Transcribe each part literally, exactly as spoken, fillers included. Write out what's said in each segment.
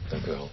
Dank u wel.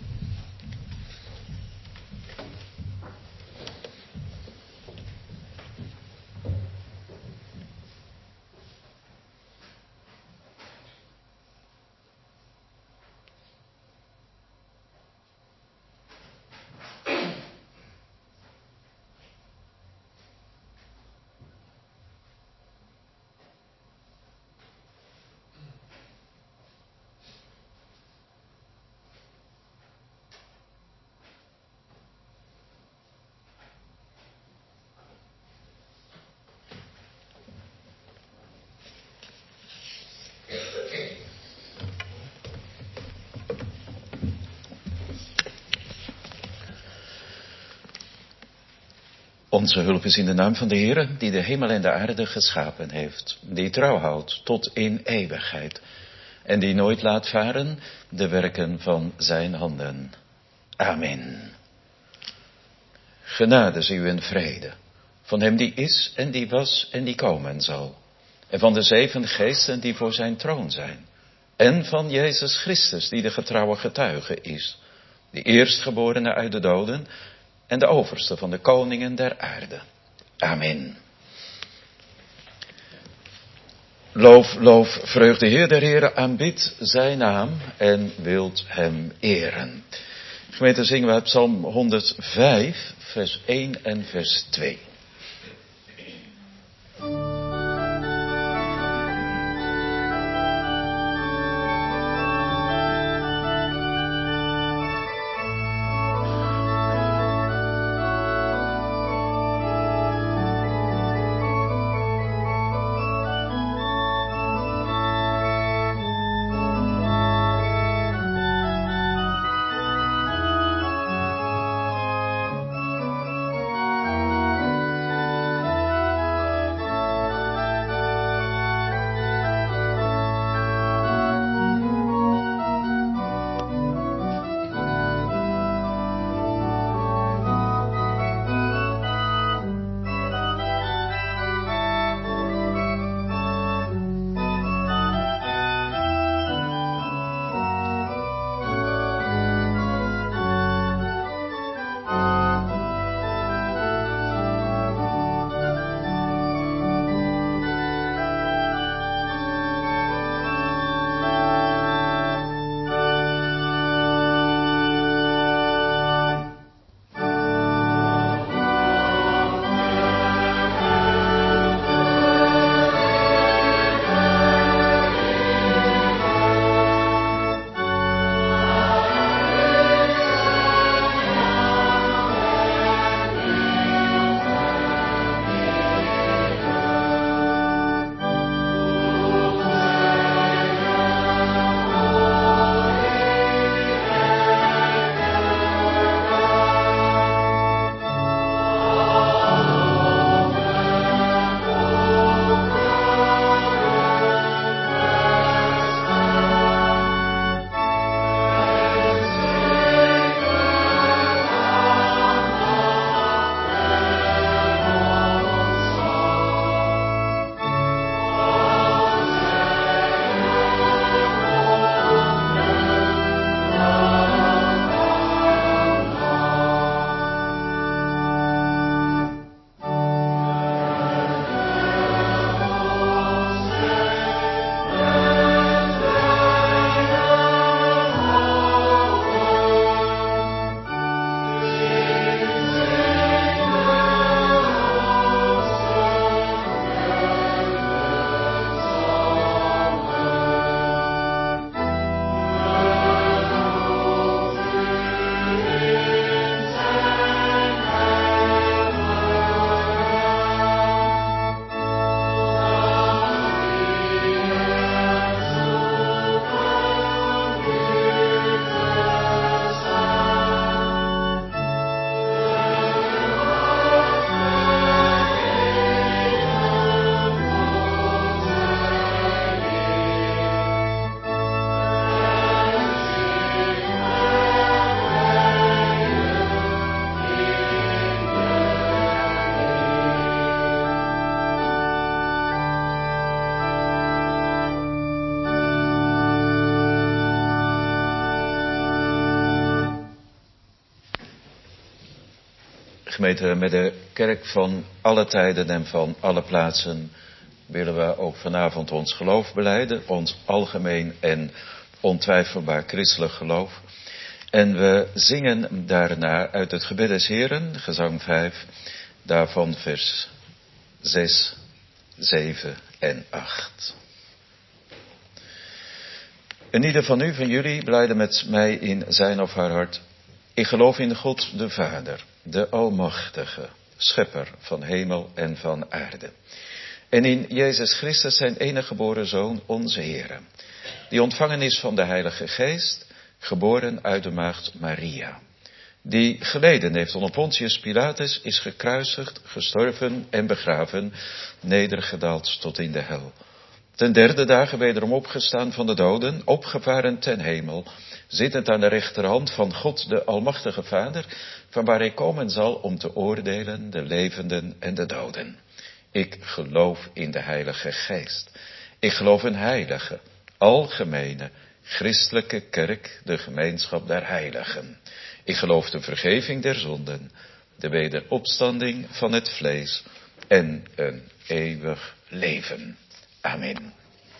Onze hulp is in de naam van de Heer, die de hemel en de aarde geschapen heeft, die trouw houdt tot in eeuwigheid en die nooit laat varen de werken van zijn handen. Amen. Genade zij u en vrede, van hem die is en die was en die komen zal, en van de zeven geesten die voor zijn troon zijn, en van Jezus Christus die de getrouwe getuige is, die eerstgeborene uit de doden en de overste van de koningen der aarde. Amen. Loof, loof, vreugd de Heer der Heren, aanbid zijn naam en wilt hem eren. Gemeente, zingen we uit Psalm honderdvijf, vers één en vers twee. Gemeente, met de kerk van alle tijden en van alle plaatsen willen we ook vanavond ons geloof belijden. Ons algemeen en ontwijfelbaar christelijk geloof. En we zingen daarna uit het gebed des Heren, gezang vijf, daarvan vers zes, zeven en acht. En ieder van u, van jullie, blijde met mij in zijn of haar hart. Ik geloof in God de Vader, de Almachtige, Schepper van hemel en van aarde. En in Jezus Christus, zijn enige geboren Zoon, onze Heere, die ontvangen is van de Heilige Geest, geboren uit de maagd Maria, die geleden heeft onder Pontius Pilatus, is gekruisigd, gestorven en begraven, nedergedaald tot in de hel. Ten derde dagen wederom opgestaan van de doden, opgevaren ten hemel, zittend aan de rechterhand van God de Almachtige Vader, van waar hij komen zal om te oordelen de levenden en de doden. Ik geloof in de Heilige Geest. Ik geloof in heilige, algemene, christelijke kerk, de gemeenschap der heiligen. Ik geloof de vergeving der zonden, de wederopstanding van het vlees en een eeuwig leven. Amen.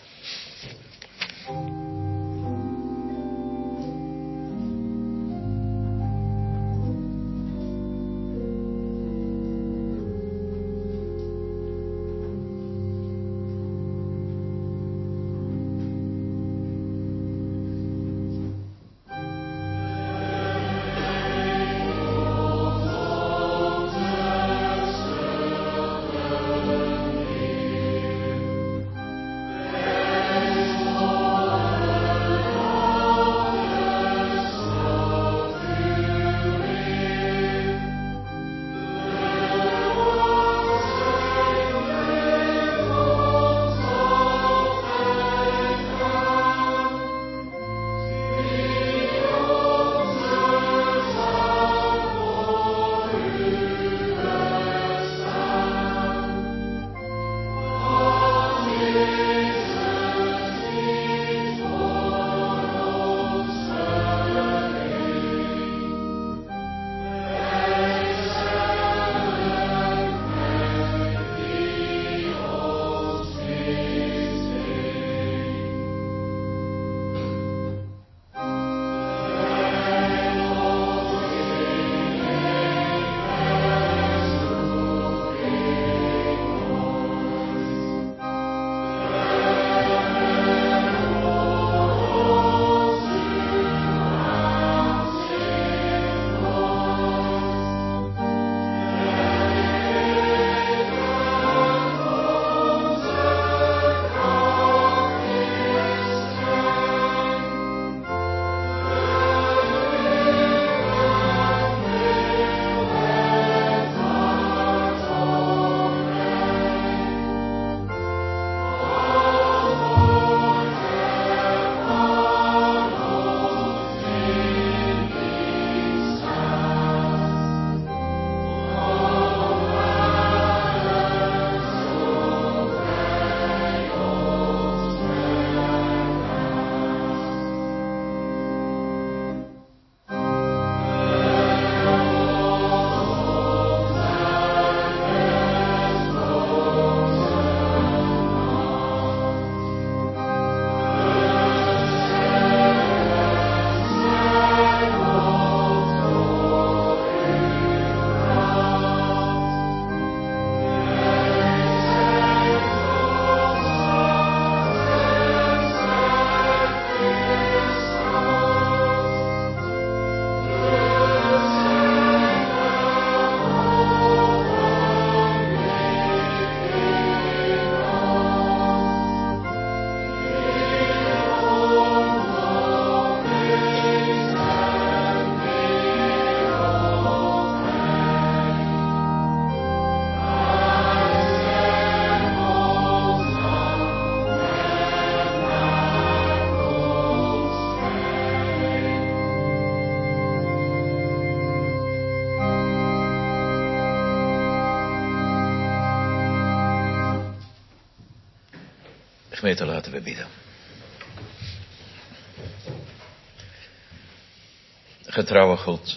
Gemeente, laten we bidden. Getrouwe God,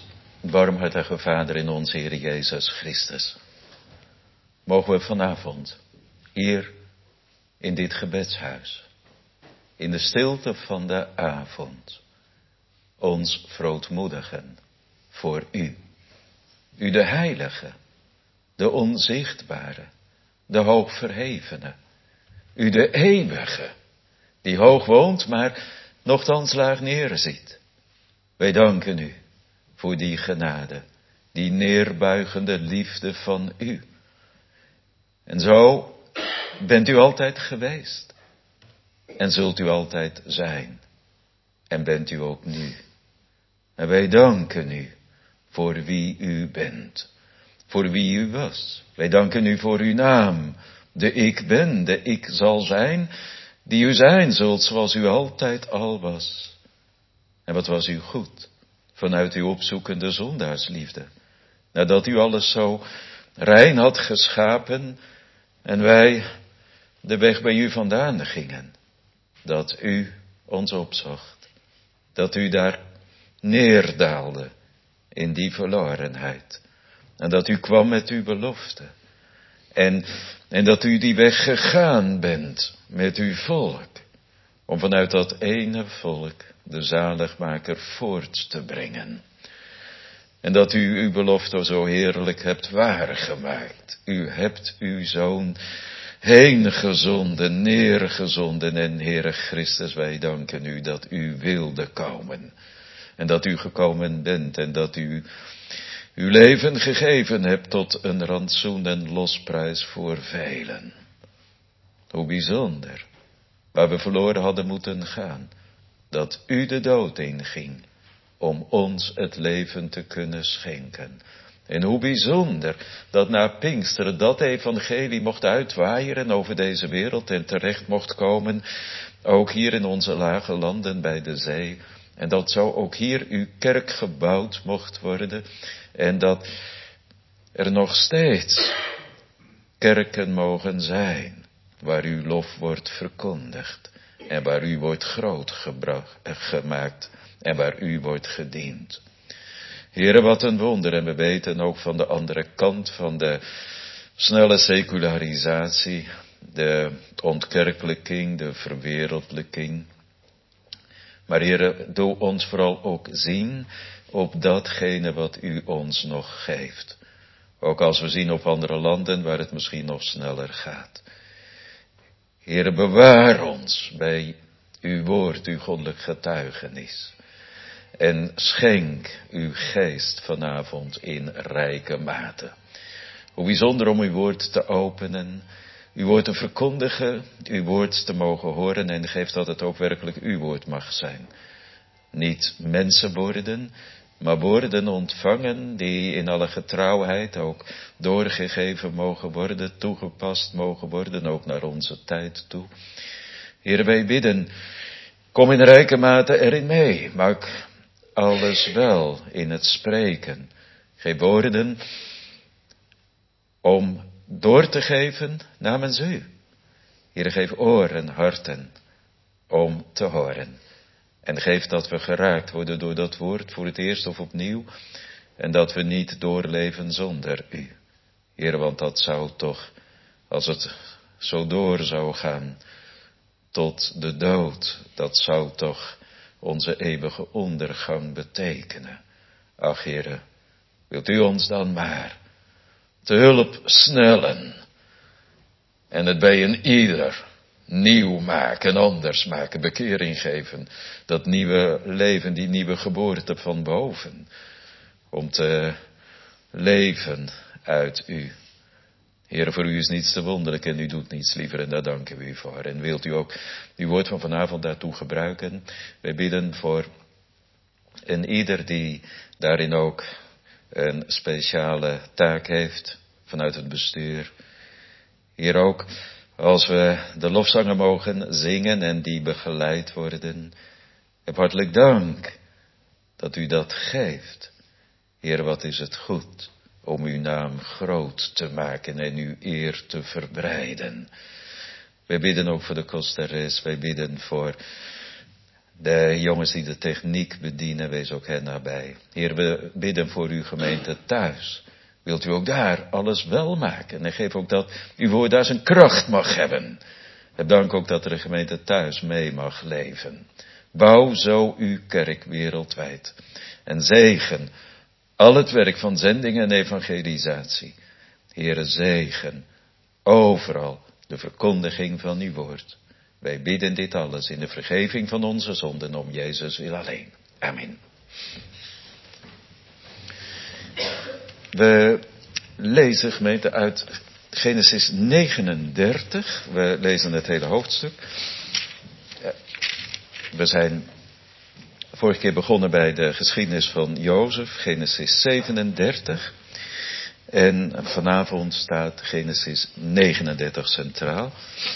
Barmhartige Vader in onze Heer Jezus Christus. Mogen we vanavond hier in dit gebedshuis, in de stilte van de avond, ons verootmoedigen voor U. U de Heilige, de Onzichtbare, de Hoogverhevene. U de Eeuwige, die hoog woont, maar nochtans laag neerziet. Wij danken U voor die genade, die neerbuigende liefde van U. En zo bent U altijd geweest. En zult U altijd zijn. En bent U ook nu. En wij danken U voor wie U bent. Voor wie U was. Wij danken U voor Uw naam. De ik ben, de ik zal zijn. Die U zijn zult zoals U altijd al was. En wat was U goed. Vanuit Uw opzoekende zondaarsliefde. Nadat U alles zo rein had geschapen. En wij de weg bij U vandaan gingen. Dat U ons opzocht. Dat U daar neerdaalde in die verlorenheid. En dat U kwam met Uw belofte. En, en dat U die weg gegaan bent met Uw volk. Om vanuit dat ene volk de zaligmaker voort te brengen. En dat U Uw belofte zo heerlijk hebt waargemaakt. U hebt Uw Zoon heen gezonden, neergezonden. En Heere Christus, wij danken U dat U wilde komen. En dat U gekomen bent en dat U Uw leven gegeven hebt tot een rantsoen en losprijs voor velen. Hoe bijzonder, waar we verloren hadden moeten gaan, dat U de dood inging om ons het leven te kunnen schenken. En hoe bijzonder dat na Pinksteren dat evangelie mocht uitwaaieren over deze wereld en terecht mocht komen, ook hier in onze lage landen bij de zee. En dat zo ook hier uw kerk gebouwd mocht worden. En dat er nog steeds kerken mogen zijn waar uw lof wordt verkondigd. En waar u wordt groot gebracht, gemaakt en waar u wordt gediend. Heere, wat een wonder. En we weten ook van de andere kant van de snelle secularisatie, de ontkerkelijking, de verwereldlijking. Maar Heere, doe ons vooral ook zien op datgene wat u ons nog geeft. Ook als we zien op andere landen waar het misschien nog sneller gaat. Heere, bewaar ons bij uw woord, uw goddelijk getuigenis. En schenk uw geest vanavond in rijke mate. Hoe bijzonder om uw woord te openen, uw woord te verkondigen, uw woord te mogen horen en geef dat het ook werkelijk uw woord mag zijn. Niet mensenwoorden, maar woorden ontvangen die in alle getrouwheid ook doorgegeven mogen worden, toegepast mogen worden, ook naar onze tijd toe. Heere, wij bidden, kom in rijke mate erin mee, maak alles wel in het spreken. Geef woorden om door te geven namens u. Heere, geef oren, harten om te horen. En geef dat we geraakt worden door dat woord voor het eerst of opnieuw. En dat we niet doorleven zonder u. Heer, want dat zou toch, als het zo door zou gaan, tot de dood, dat zou toch onze eeuwige ondergang betekenen. Ach, Heere, wilt u ons dan maar te hulp snellen. En het bij een ieder nieuw maken, anders maken, bekering geven. Dat nieuwe leven, die nieuwe geboorte van boven. Om te leven uit u. Heere, voor u is niets te wonderlijk en u doet niets liever en daar danken we u voor. En wilt u ook uw woord van vanavond daartoe gebruiken. Wij bidden voor een ieder die daarin ook een speciale taak heeft vanuit het bestuur. Hier ook, als we de lofzangen mogen zingen en die begeleid worden. Heb hartelijk dank dat u dat geeft. Heer, wat is het goed om uw naam groot te maken en uw eer te verbreiden. Wij bidden ook voor de kosteres, wij bidden voor De jongens die de techniek bedienen, wees ook hen nabij. Heer, we bidden voor uw gemeente thuis. Wilt u ook daar alles wel maken? En geef ook dat uw woord daar zijn kracht mag hebben. En dank ook dat er een gemeente thuis mee mag leven. Bouw zo uw kerk wereldwijd. En zegen al het werk van zending en evangelisatie. Heere, zegen overal de verkondiging van uw woord. Wij bidden dit alles in de vergeving van onze zonden om Jezus wil alleen. Amen. We lezen, gemeente, uit Genesis negenendertig. We lezen het hele hoofdstuk. We zijn vorige keer begonnen bij de geschiedenis van Jozef, Genesis zevenendertig. En vanavond staat Genesis negenendertig centraal.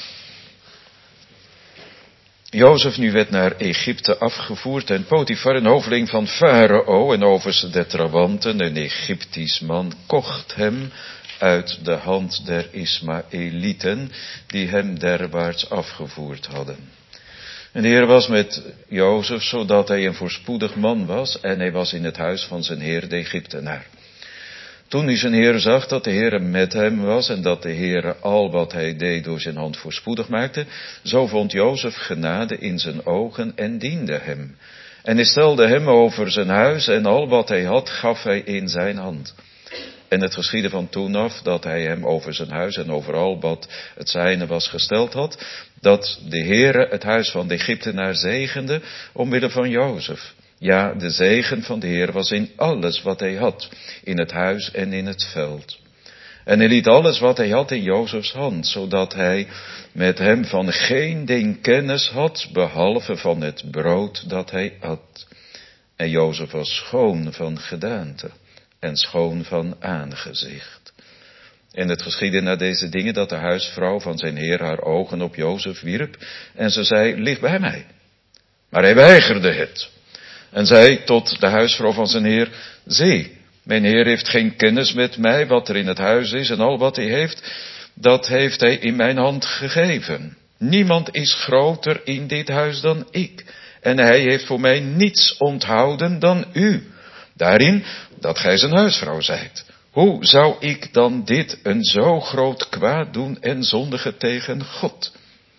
Jozef nu werd naar Egypte afgevoerd en Potifar, een hoveling van Farao en overste der trawanten, een Egyptisch man, kocht hem uit de hand der Ismaëlieten die hem derwaarts afgevoerd hadden. En de Heer was met Jozef, zodat hij een voorspoedig man was en hij was in het huis van zijn Heer de Egyptenaar. Toen nu zijn Heer zag dat de Heer met hem was en dat de Heer al wat hij deed door zijn hand voorspoedig maakte, zo vond Jozef genade in zijn ogen en diende hem. En hij stelde hem over zijn huis en al wat hij had gaf hij in zijn hand. En het geschiedde van toen af dat hij hem over zijn huis en over al wat het zijne was gesteld had, dat de Heere het huis van de Egyptenaar zegende omwille van Jozef. Ja, de zegen van de Heer was in alles wat hij had, in het huis en in het veld. En hij liet alles wat hij had in Jozefs hand, zodat hij met hem van geen ding kennis had, behalve van het brood dat hij at. En Jozef was schoon van gedaante en schoon van aangezicht. En het geschiedde na deze dingen dat de huisvrouw van zijn Heer haar ogen op Jozef wierp, en ze zei, lig bij mij. Maar hij weigerde het. En zei tot de huisvrouw van zijn Heer, zie, mijn Heer heeft geen kennis met mij, wat er in het huis is en al wat hij heeft, dat heeft hij in mijn hand gegeven. Niemand is groter in dit huis dan ik. En hij heeft voor mij niets onthouden dan u. Daarin dat gij zijn huisvrouw zijt. Hoe zou ik dan dit een zo groot kwaad doen en zondigen tegen God?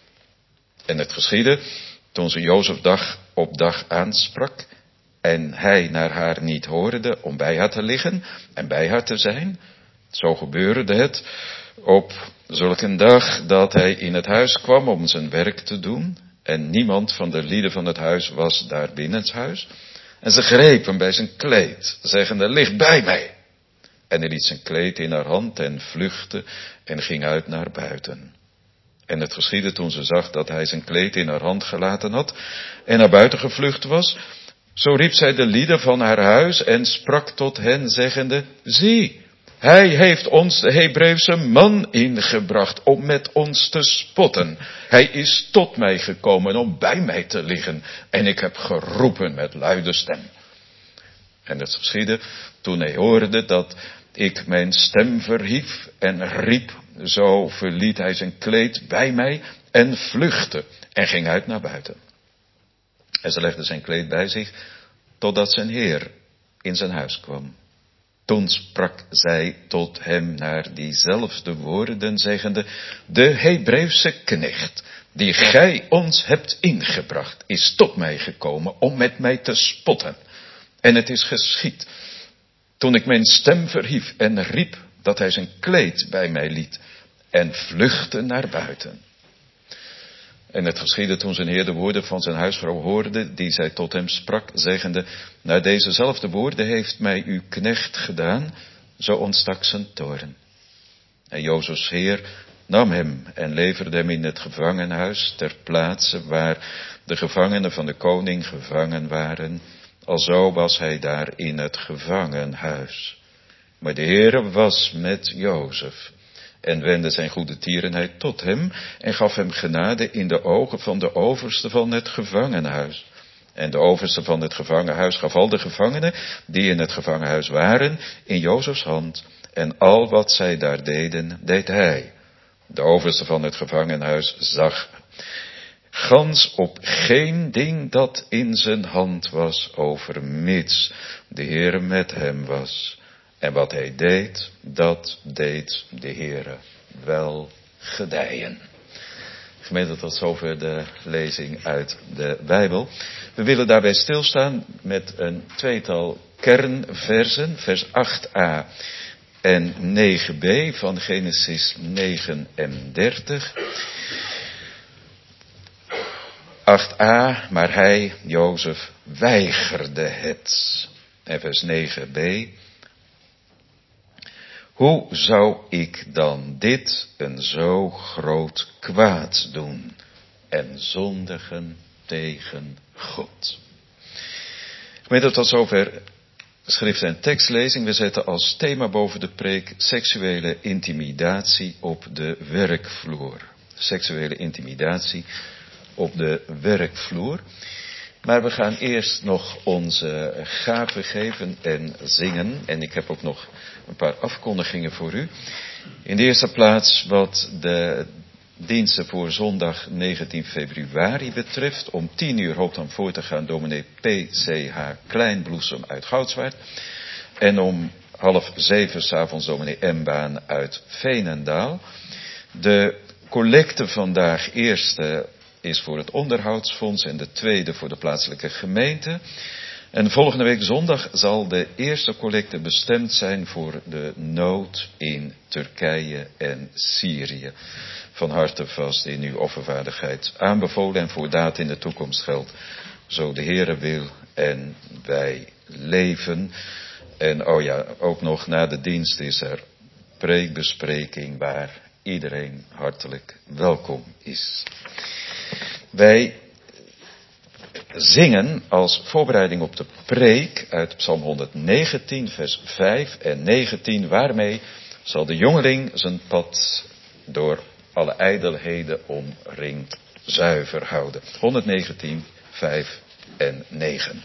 En het geschiedde, toen ze Jozef dag op dag aansprak, en hij naar haar niet hoorde om bij haar te liggen en bij haar te zijn, zo gebeurde het op zulk een dag dat hij in het huis kwam om zijn werk te doen, en niemand van de lieden van het huis was daar binnenshuis. En ze greep hem bij zijn kleed, zeggende, lig bij mij. En hij liet zijn kleed in haar hand en vluchtte en ging uit naar buiten. En het geschiedde toen ze zag dat hij zijn kleed in haar hand gelaten had en naar buiten gevlucht was, zo riep zij de lieden van haar huis en sprak tot hen, zeggende, zie, hij heeft ons de Hebreeuwse man ingebracht om met ons te spotten. Hij is tot mij gekomen om bij mij te liggen en ik heb geroepen met luide stem. En het geschiedde toen hij hoorde dat ik mijn stem verhief en riep, zo verliet hij zijn kleed bij mij en vluchtte en ging uit naar buiten. En ze legde zijn kleed bij zich, totdat zijn Heer in zijn huis kwam. Toen sprak zij tot hem naar diezelfde woorden, zeggende, de Hebreeuwse knecht, die gij ons hebt ingebracht, is tot mij gekomen om met mij te spotten. En het is geschied, toen ik mijn stem verhief en riep, dat hij zijn kleed bij mij liet en vluchtte naar buiten. En het geschiedde toen zijn Heer de woorden van zijn huisvrouw hoorde, die zij tot hem sprak, zeggende, naar dezezelfde woorden heeft mij uw knecht gedaan, zo ontstak zijn toorn. En Jozefs Heer nam hem en leverde hem in het gevangenhuis, ter plaatse waar de gevangenen van de koning gevangen waren. Alzo was hij daar in het gevangenhuis. Maar de Heer was met Jozef en wendde zijn goede tierenheid tot hem en gaf hem genade in de ogen van de overste van het gevangenhuis. En de overste van het gevangenhuis gaf al de gevangenen die in het gevangenhuis waren in Jozefs hand, en al wat zij daar deden, deed hij. De overste van het gevangenhuis zag gans op geen ding dat in zijn hand was, overmits de Heere met hem was. En wat hij deed, dat deed de Heere wel gedijen. Gemeente, tot zover de lezing uit de Bijbel. We willen daarbij stilstaan met een tweetal kernversen, vers acht a en negen b van Genesis negenendertig. acht a, maar hij, Jozef, weigerde het. En vers negen b. Hoe zou ik dan dit een zo groot kwaad doen en zondigen tegen God? Gemeente, tot zover schrift- en tekstlezing. We zetten als thema boven de preek seksuele intimidatie op de werkvloer. Seksuele intimidatie op de werkvloer. Maar we gaan eerst nog onze gaven geven en zingen. En ik heb ook nog een paar afkondigingen voor u. In de eerste plaats wat de diensten voor zondag negentien februari betreft. Om tien uur hoopt dan voor te gaan dominee P C H Kleinbloesem uit Goudswaard. En om half zeven 's avonds dominee M. Baan uit Veenendaal. De collecte vandaag eerste is voor het onderhoudsfonds en de tweede voor de plaatselijke gemeente. En volgende week zondag zal de eerste collecte bestemd zijn voor de nood in Turkije en Syrië. Van harte vast in uw offervaardigheid aanbevolen en voor daad in de toekomst geldt. Zo de Heere wil en wij leven. En oh ja, ook nog na de dienst is er preekbespreking waar iedereen hartelijk welkom is. Wij zingen als voorbereiding op de preek uit Psalm honderdnegentien, vers vijf en negentien. Waarmee zal de jongeling zijn pad door alle ijdelheden omringd zuiver houden. honderdnegentien, vijf en negen.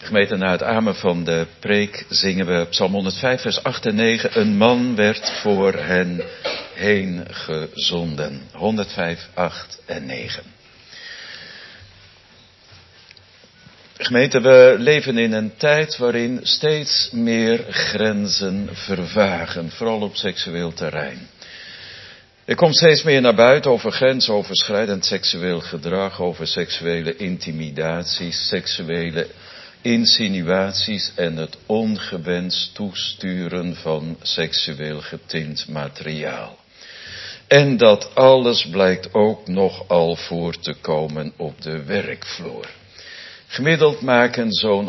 Gemeente, na het amen van de preek zingen we Psalm honderdvijf, vers acht en negen. Een man werd voor hen heen gezonden. honderdvijf, acht en negen. Gemeente, we leven in een tijd waarin steeds meer grenzen vervagen, vooral op seksueel terrein. Er komt steeds meer naar buiten over grensoverschrijdend seksueel gedrag, over seksuele intimidaties, seksuele insinuaties en het ongewenst toesturen van seksueel getint materiaal. En dat alles blijkt ook nogal voor te komen op de werkvloer. Gemiddeld maken zo'n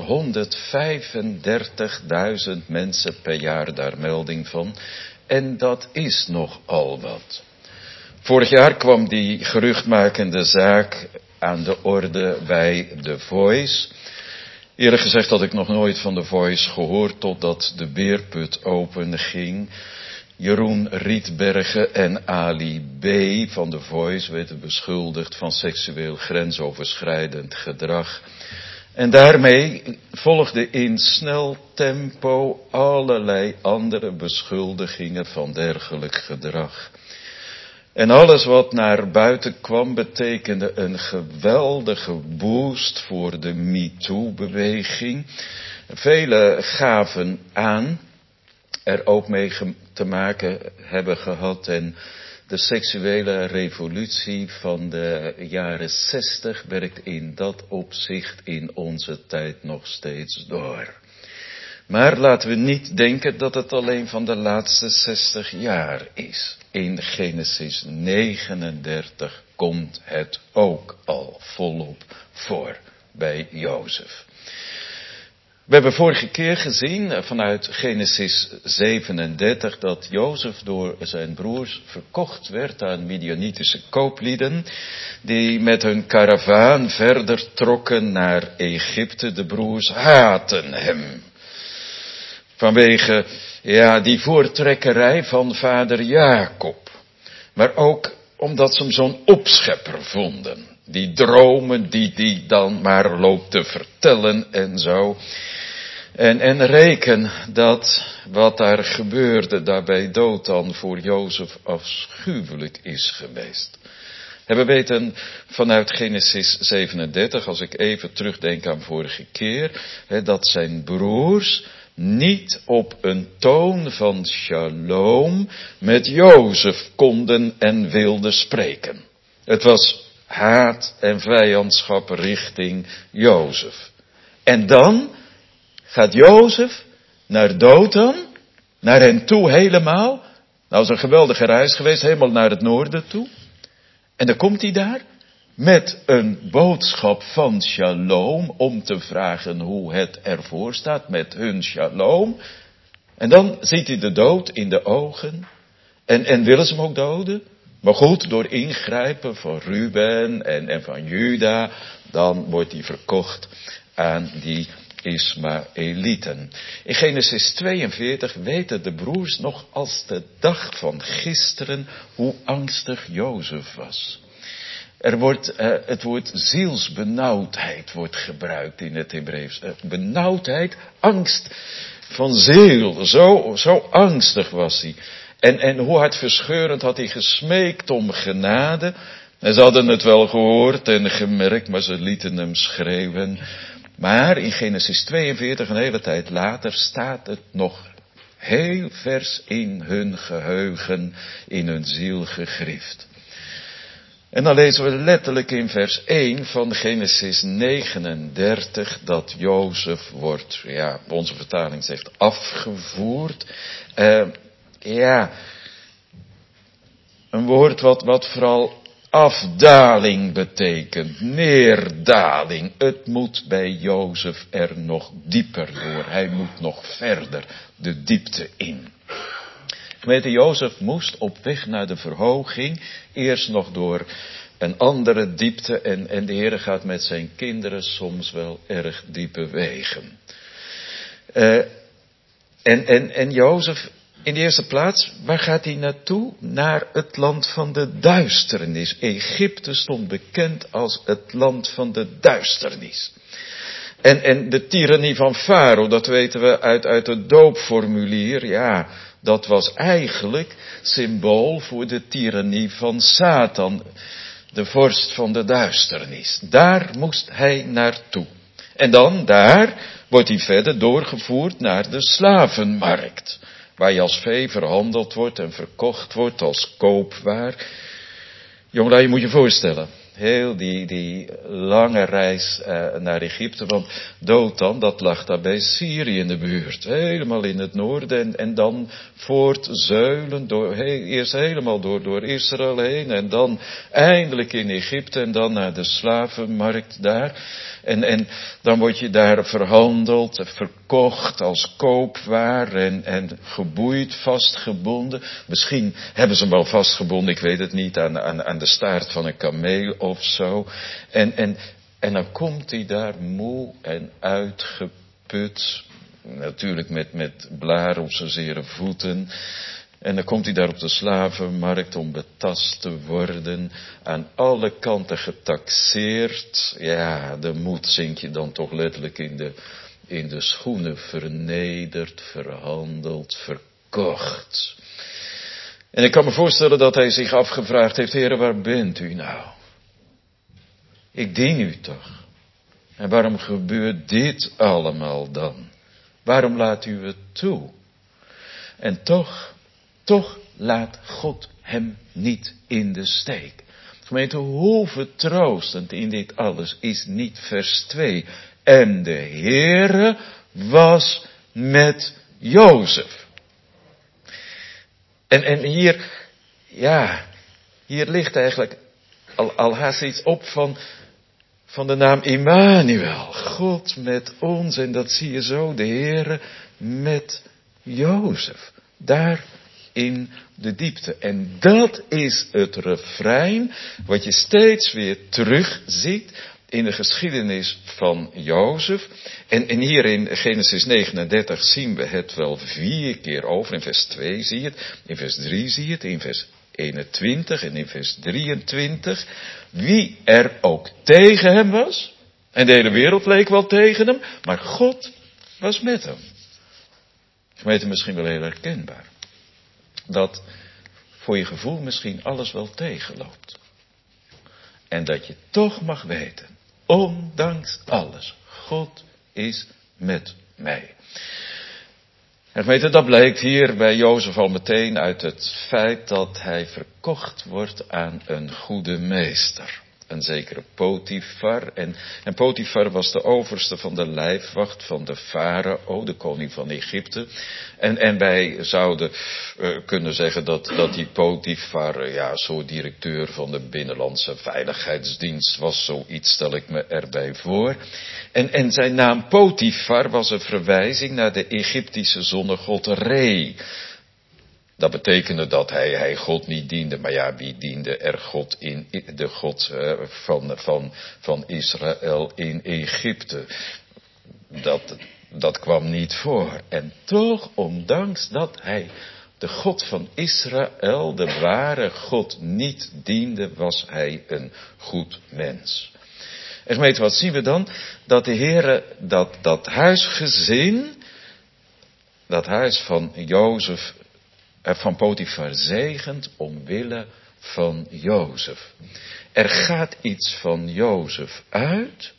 honderdvijfendertigduizend mensen per jaar daar melding van. En dat is nogal wat. Vorig jaar kwam die geruchtmakende zaak aan de orde bij The Voice. Eerlijk gezegd had ik nog nooit van The Voice gehoord totdat de beerput open ging. Jeroen Rietbergen en Ali B. van The Voice werden beschuldigd van seksueel grensoverschrijdend gedrag. En daarmee volgden in snel tempo allerlei andere beschuldigingen van dergelijk gedrag. En alles wat naar buiten kwam betekende een geweldige boost voor de MeToo-beweging. Velen gaven aan er ook mee te maken hebben gehad en de seksuele revolutie van de jaren zestig werkt in dat opzicht in onze tijd nog steeds door. Maar laten we niet denken dat het alleen van de laatste zestig jaar is. In Genesis negenendertig komt het ook al volop voor bij Jozef. We hebben vorige keer gezien vanuit Genesis zevenendertig dat Jozef door zijn broers verkocht werd aan Midianitische kooplieden die met hun karavaan verder trokken naar Egypte. De broers haatten hem. Vanwege ja, die voortrekkerij van vader Jacob. Maar ook omdat ze hem zo'n opschepper vonden. Die dromen die die dan maar loopt te vertellen en zo. En, en reken dat wat daar gebeurde daarbij Dothan voor Jozef afschuwelijk is geweest. En we weten vanuit Genesis zevenendertig, als ik even terugdenk aan vorige keer, hè, dat zijn broers niet op een toon van shalom met Jozef konden en wilden spreken. Het was haat en vijandschap richting Jozef. En dan gaat Jozef naar Dothan, naar hen toe helemaal. Nou, is een geweldige reis geweest, helemaal naar het noorden toe. En dan komt hij daar met een boodschap van shalom om te vragen hoe het ervoor staat met hun shalom. En dan ziet hij de dood in de ogen. En, en willen ze hem ook doden? Maar goed, door ingrijpen van Ruben en, en van Juda, dan wordt hij verkocht aan die Ismaëlieten. In Genesis tweeënveertig weten de broers nog als de dag van gisteren hoe angstig Jozef was. Er wordt, uh, het woord zielsbenauwdheid wordt gebruikt in het Hebreeuws. Uh, benauwdheid, angst van ziel. Zo, zo angstig was hij. En, en hoe hartverscheurend had hij gesmeekt om genade. En ze hadden het wel gehoord en gemerkt, maar ze lieten hem schreeuwen. Maar in Genesis tweeënveertig, een hele tijd later, staat het nog heel vers in hun geheugen, in hun ziel gegrift. En dan lezen we letterlijk in vers één van Genesis negenendertig dat Jozef wordt, ja, onze vertaling zegt afgevoerd. Uh, ja, een woord wat, wat vooral afdaling betekent, neerdaling. Het moet bij Jozef er nog dieper door. Hij moet nog verder de diepte in. Gemeente, Jozef moest op weg naar de verhoging, eerst nog door een andere diepte en, en de Heer gaat met zijn kinderen soms wel erg diepe wegen. Uh, en, en, en Jozef, in de eerste plaats, waar gaat hij naartoe? Naar het land van de duisternis. Egypte stond bekend als het land van de duisternis. En, en de tirannie van Farao, dat weten we uit, uit het doopformulier, ja, dat was eigenlijk symbool voor de tirannie van Satan, de vorst van de duisternis. Daar moest hij naartoe. En dan, daar, wordt hij verder doorgevoerd naar de slavenmarkt, waar je als vee verhandeld wordt en verkocht wordt als koopwaar. Jongelui, je moet je voorstellen, heel die, die lange reis uh, naar Egypte, want Dothan, dat lag daar bij Syrië in de buurt, helemaal in het noorden, en, en dan voortzeulen, door, he, eerst helemaal door, door Israël heen, en dan eindelijk in Egypte, en dan naar de slavenmarkt daar. En, en dan word je daar verhandeld, verkocht als koopwaar en, en geboeid, vastgebonden. Misschien hebben ze hem wel vastgebonden, ik weet het niet, aan, aan, aan de staart van een kameel of zo. En, en, en dan komt hij daar moe en uitgeput, natuurlijk met, met blaren op zijn zere voeten. En dan komt hij daar op de slavenmarkt om betast te worden, aan alle kanten getaxeerd. Ja, de moed zink je dan toch letterlijk in de, in de schoenen, vernederd, verhandeld, verkocht. En ik kan me voorstellen dat hij zich afgevraagd heeft, Heere, waar bent u nou? Ik dien u toch? En waarom gebeurt dit allemaal dan? Waarom laat u het toe? En toch... Toch laat God hem niet in de steek. Gemeente, hoe vertroostend in dit alles is niet vers twee. En de Heere was met Jozef. En, en hier, ja, hier ligt eigenlijk al, al haast iets op van, van de naam Immanuel. God met ons, en dat zie je zo, de Heere met Jozef. Daar in de diepte. En dat is het refrein wat je steeds weer terugziet in de geschiedenis van Jozef. En, en hier in Genesis negenendertig zien we het wel vier keer over. In vers twee zie je het, in vers drie zie je het, in vers eenentwintig en in vers drieëntwintig. Wie er ook tegen hem was, en de hele wereld leek wel tegen hem, maar God was met hem. Gemeente, misschien wel heel herkenbaar. Dat voor je gevoel misschien alles wel tegenloopt. En dat je toch mag weten, ondanks alles, God is met mij. En gemeente, dat blijkt hier bij Jozef al meteen uit het feit dat hij verkocht wordt aan een goede meester. Een zekere Potifar. En, en Potifar was de overste van de lijfwacht van de farao, de koning van Egypte. En, en wij zouden uh, kunnen zeggen dat, dat die Potifar, uh, ja, zo'n directeur van de Binnenlandse Veiligheidsdienst was. Zoiets stel ik me erbij voor. En, en zijn naam Potifar was een verwijzing naar de Egyptische zonnegod Re. Dat betekende dat hij, hij God niet diende. Maar ja, wie diende er God in, de God uh, van, van, van Israël in Egypte? Dat, dat kwam niet voor. En toch, ondanks dat hij de God van Israël, de ware God, niet diende, was hij een goed mens. En gemeente, wat zien we dan? Dat de Heere dat, dat huisgezin, dat huis van Jozef, van Potifar zegent omwille van Jozef. Er gaat iets van Jozef uit.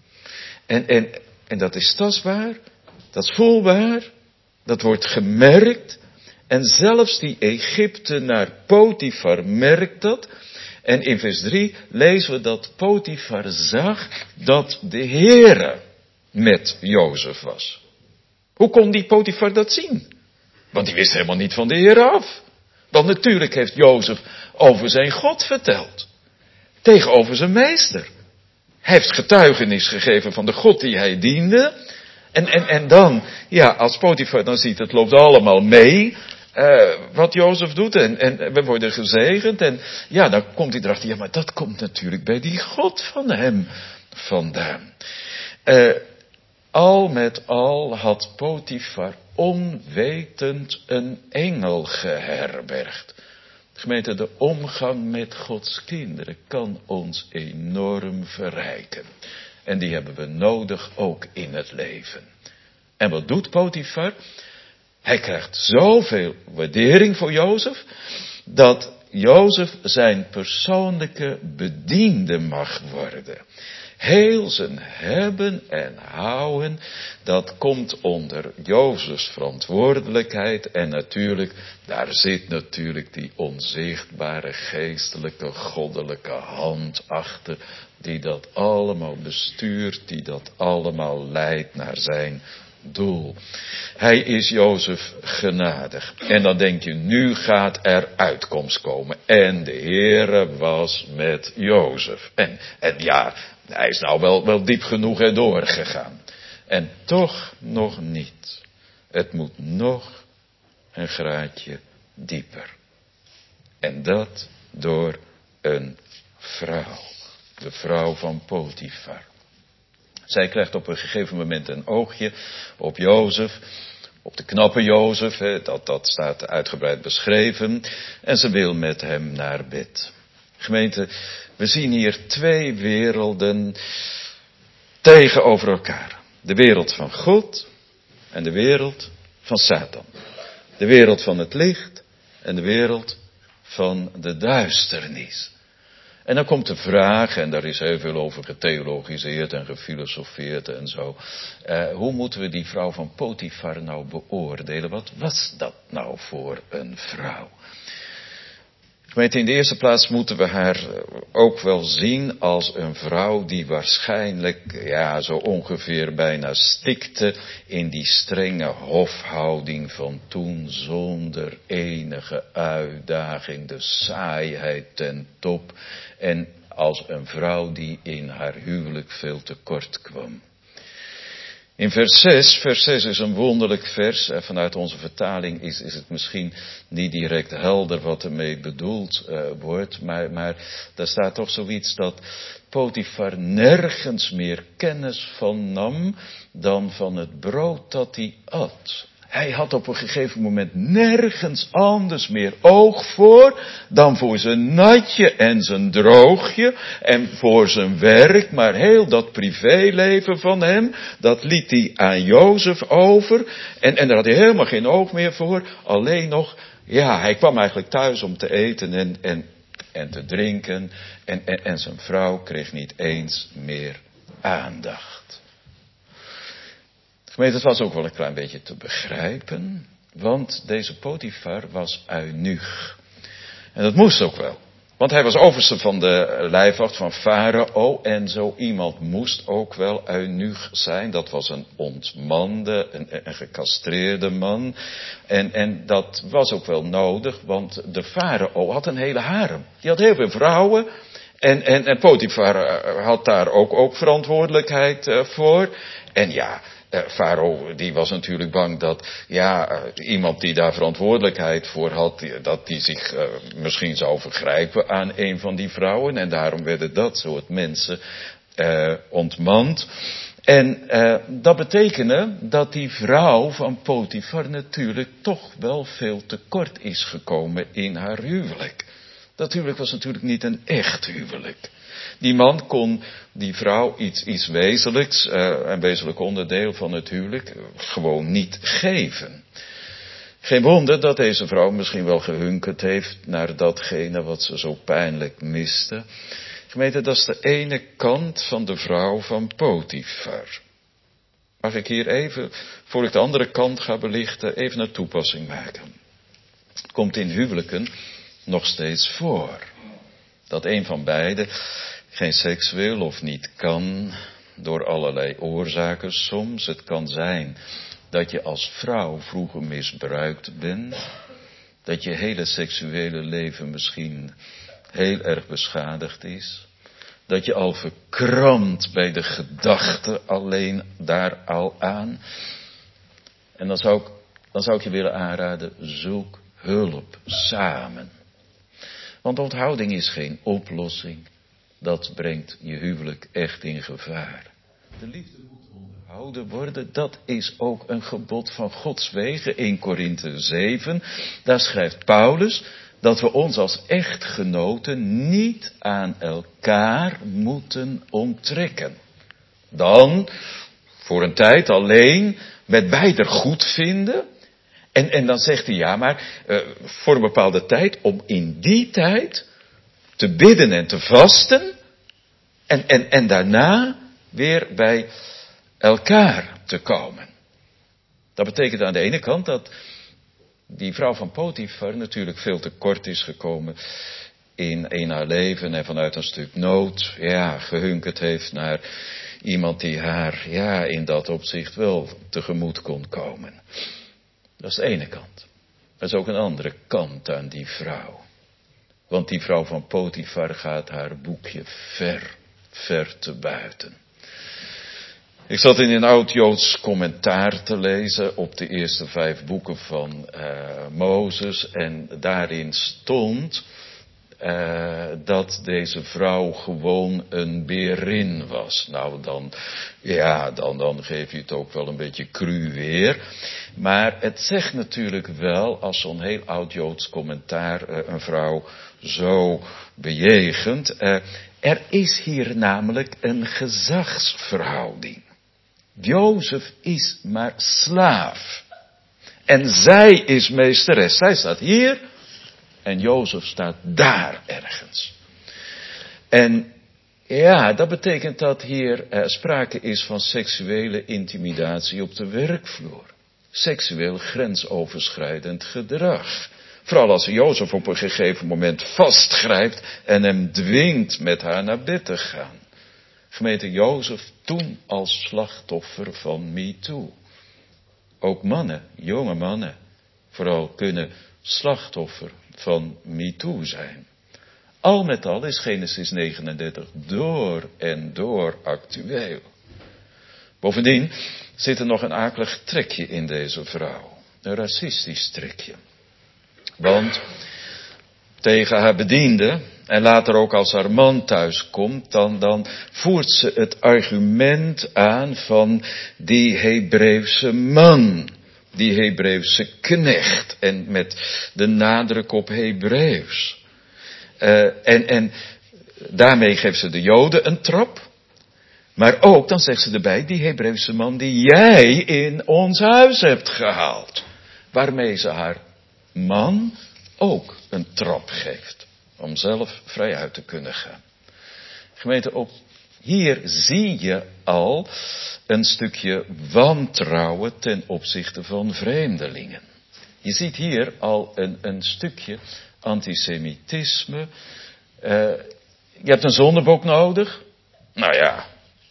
En, en, en dat is tastbaar. Dat is voelbaar. Dat wordt gemerkt. En zelfs die Egyptenaar Potifar merkt dat. En in vers drie lezen we dat Potifar zag dat de Heere met Jozef was. Hoe kon die Potifar dat zien? Want die wist helemaal niet van de Heer af. Want natuurlijk heeft Jozef over zijn God verteld. Tegenover zijn meester. Hij heeft getuigenis gegeven van de God die hij diende. En, en, en dan, ja, als Potifar dan ziet, het loopt allemaal mee. Uh, wat Jozef doet. En, en we worden gezegend. En ja, dan komt hij erachter. Ja, maar dat komt natuurlijk bij die God van hem vandaan. Uh, al met al had Potifar onwetend een engel geherbergd. Gemeente, de omgang met Gods kinderen kan ons enorm verrijken. En die hebben we nodig ook in het leven. En wat doet Potifar? Hij krijgt zoveel waardering voor Jozef, dat Jozef zijn persoonlijke bediende mag worden. Heel zijn hebben en houden, dat komt onder Jozefs verantwoordelijkheid. En natuurlijk, daar zit natuurlijk die onzichtbare geestelijke, goddelijke hand achter, die dat allemaal bestuurt, die dat allemaal leidt naar zijn doel. Hij is Jozef genadig. En dan denk je, nu gaat er uitkomst komen. En de Heere was met Jozef. En, en ja, hij is nou wel, wel diep genoeg erdoor gegaan. En toch nog niet. Het moet nog een graadje dieper. En dat door een vrouw. De vrouw van Potifar. Zij krijgt op een gegeven moment een oogje op Jozef, op de knappe Jozef, hè, dat, dat staat uitgebreid beschreven. En ze wil met hem naar bed. Gemeente, we zien hier twee werelden tegenover elkaar. De wereld van God en de wereld van Satan. De wereld van het licht en de wereld van de duisternis. En dan komt de vraag, en daar is heel veel over getheologiseerd en gefilosofeerd en zo. Uh, hoe moeten we die vrouw van Potifar nou beoordelen? Wat was dat nou voor een vrouw? Gemeente, in de eerste plaats moeten we haar ook wel zien als een vrouw die waarschijnlijk, ja, zo ongeveer bijna stikte in die strenge hofhouding van toen, zonder enige uitdaging, de saaiheid ten top. En als een vrouw die in haar huwelijk veel tekort kwam. In vers zes, vers zes is een wonderlijk vers. En vanuit onze vertaling is, is het misschien niet direct helder wat ermee bedoeld uh, wordt. Maar, maar daar staat toch zoiets dat Potifar nergens meer kennis van nam dan van het brood dat hij at. Hij had op een gegeven moment nergens anders meer oog voor dan voor zijn natje en zijn droogje en voor zijn werk. Maar heel dat privéleven van hem, dat liet hij aan Jozef over. En, en daar had hij helemaal geen oog meer voor. Alleen nog, ja, hij kwam eigenlijk thuis om te eten en, en, en te drinken. En, en, en zijn vrouw kreeg niet eens meer aandacht. Gemeente, het was ook wel een klein beetje te begrijpen, want deze Potifar was eunuch. En dat moest ook wel, want hij was overste van de lijfwacht van Farao en zo iemand moest ook wel eunuch zijn. Dat was een ontmande, een, een gecastreerde man. En, en dat was ook wel nodig, want de Farao had een hele harem. Die had heel veel vrouwen. En, en, en Potifar had daar ook, ook verantwoordelijkheid uh, voor. En ja, Uh, Farao die was natuurlijk bang dat ja, uh, iemand die daar verantwoordelijkheid voor had, die, dat die zich uh, misschien zou vergrijpen aan een van die vrouwen. En daarom werden dat soort mensen uh, ontmand. En uh, dat betekende dat die vrouw van Potifar natuurlijk toch wel veel tekort is gekomen in haar huwelijk. Dat huwelijk was natuurlijk niet een echt huwelijk. Die man kon die vrouw iets, iets wezenlijks, uh, een wezenlijk onderdeel van het huwelijk, gewoon niet geven. Geen wonder dat deze vrouw misschien wel gehunkerd heeft naar datgene wat ze zo pijnlijk miste. Gemeente, dat is de ene kant van de vrouw van Potifar. Mag ik hier even, voor ik de andere kant ga belichten, even een toepassing maken. Het komt in huwelijken nog steeds voor. Dat een van beiden geen seks wil of niet kan, door allerlei oorzaken soms. Het kan zijn dat je als vrouw vroeger misbruikt bent. Dat je hele seksuele leven misschien heel erg beschadigd is. Dat je al verkrampt bij de gedachte alleen daar al aan. En dan zou ik, dan zou ik je willen aanraden, zoek hulp samen. Want onthouding is geen oplossing. Dat brengt je huwelijk echt in gevaar. De liefde moet onderhouden worden. Dat is ook een gebod van Gods wegen. In Korinthe zeven. Daar schrijft Paulus dat we ons als echtgenoten niet aan elkaar moeten onttrekken. Dan, voor een tijd alleen, met beider goed vinden. En, en dan zegt hij, ja, maar uh, voor een bepaalde tijd, om in die tijd te bidden en te vasten. En, en, en daarna weer bij elkaar te komen. Dat betekent aan de ene kant dat die vrouw van Potifar natuurlijk veel te kort is gekomen in, in haar leven en vanuit een stuk nood, ja, gehunkerd heeft naar iemand die haar, ja, in dat opzicht wel tegemoet kon komen. Dat is de ene kant. Er is ook een andere kant aan die vrouw. Want die vrouw van Potifar gaat haar boekje ver, ver te buiten. Ik zat in een oud-Joods commentaar te lezen op de eerste vijf boeken van uh, Mozes. En daarin stond uh, dat deze vrouw gewoon een berin was. Nou, dan, ja, dan, dan geef je het ook wel een beetje cru weer. Maar het zegt natuurlijk wel, als zo'n heel oud-Joods commentaar uh, een vrouw zo bejegent. Uh, er is hier namelijk een gezagsverhouding. Jozef is maar slaaf. En zij is meesteres. Zij staat hier en Jozef staat daar ergens. En ja, dat betekent dat hier eh, sprake is van seksuele intimidatie op de werkvloer. Seksueel grensoverschrijdend gedrag. Vooral als Jozef op een gegeven moment vastgrijpt en hem dwingt met haar naar bed te gaan. Gemeente, Jozef toen als slachtoffer van MeToo. Ook mannen, jonge mannen, vooral kunnen slachtoffer van MeToo zijn. Al met al is Genesis negenendertig door en door actueel. Bovendien zit er nog een akelig trekje in deze vrouw. Een racistisch trekje. Want tegen haar bediende, en later ook als haar man thuis komt, dan, dan voert ze het argument aan van die Hebreeuwse man. Die Hebreeuwse knecht. En met de nadruk op Hebreeuws. Uh, en, en daarmee geeft ze de Joden een trap. Maar ook, dan zegt ze erbij, die Hebreeuwse man die jij in ons huis hebt gehaald. Waarmee ze haar man ook een trap geeft. Om zelf vrij uit te kunnen gaan. Gemeente, op, hier zie je al een stukje wantrouwen ten opzichte van vreemdelingen. Je ziet hier al een, een stukje antisemitisme. Uh, je hebt een zondebok nodig. Nou ja,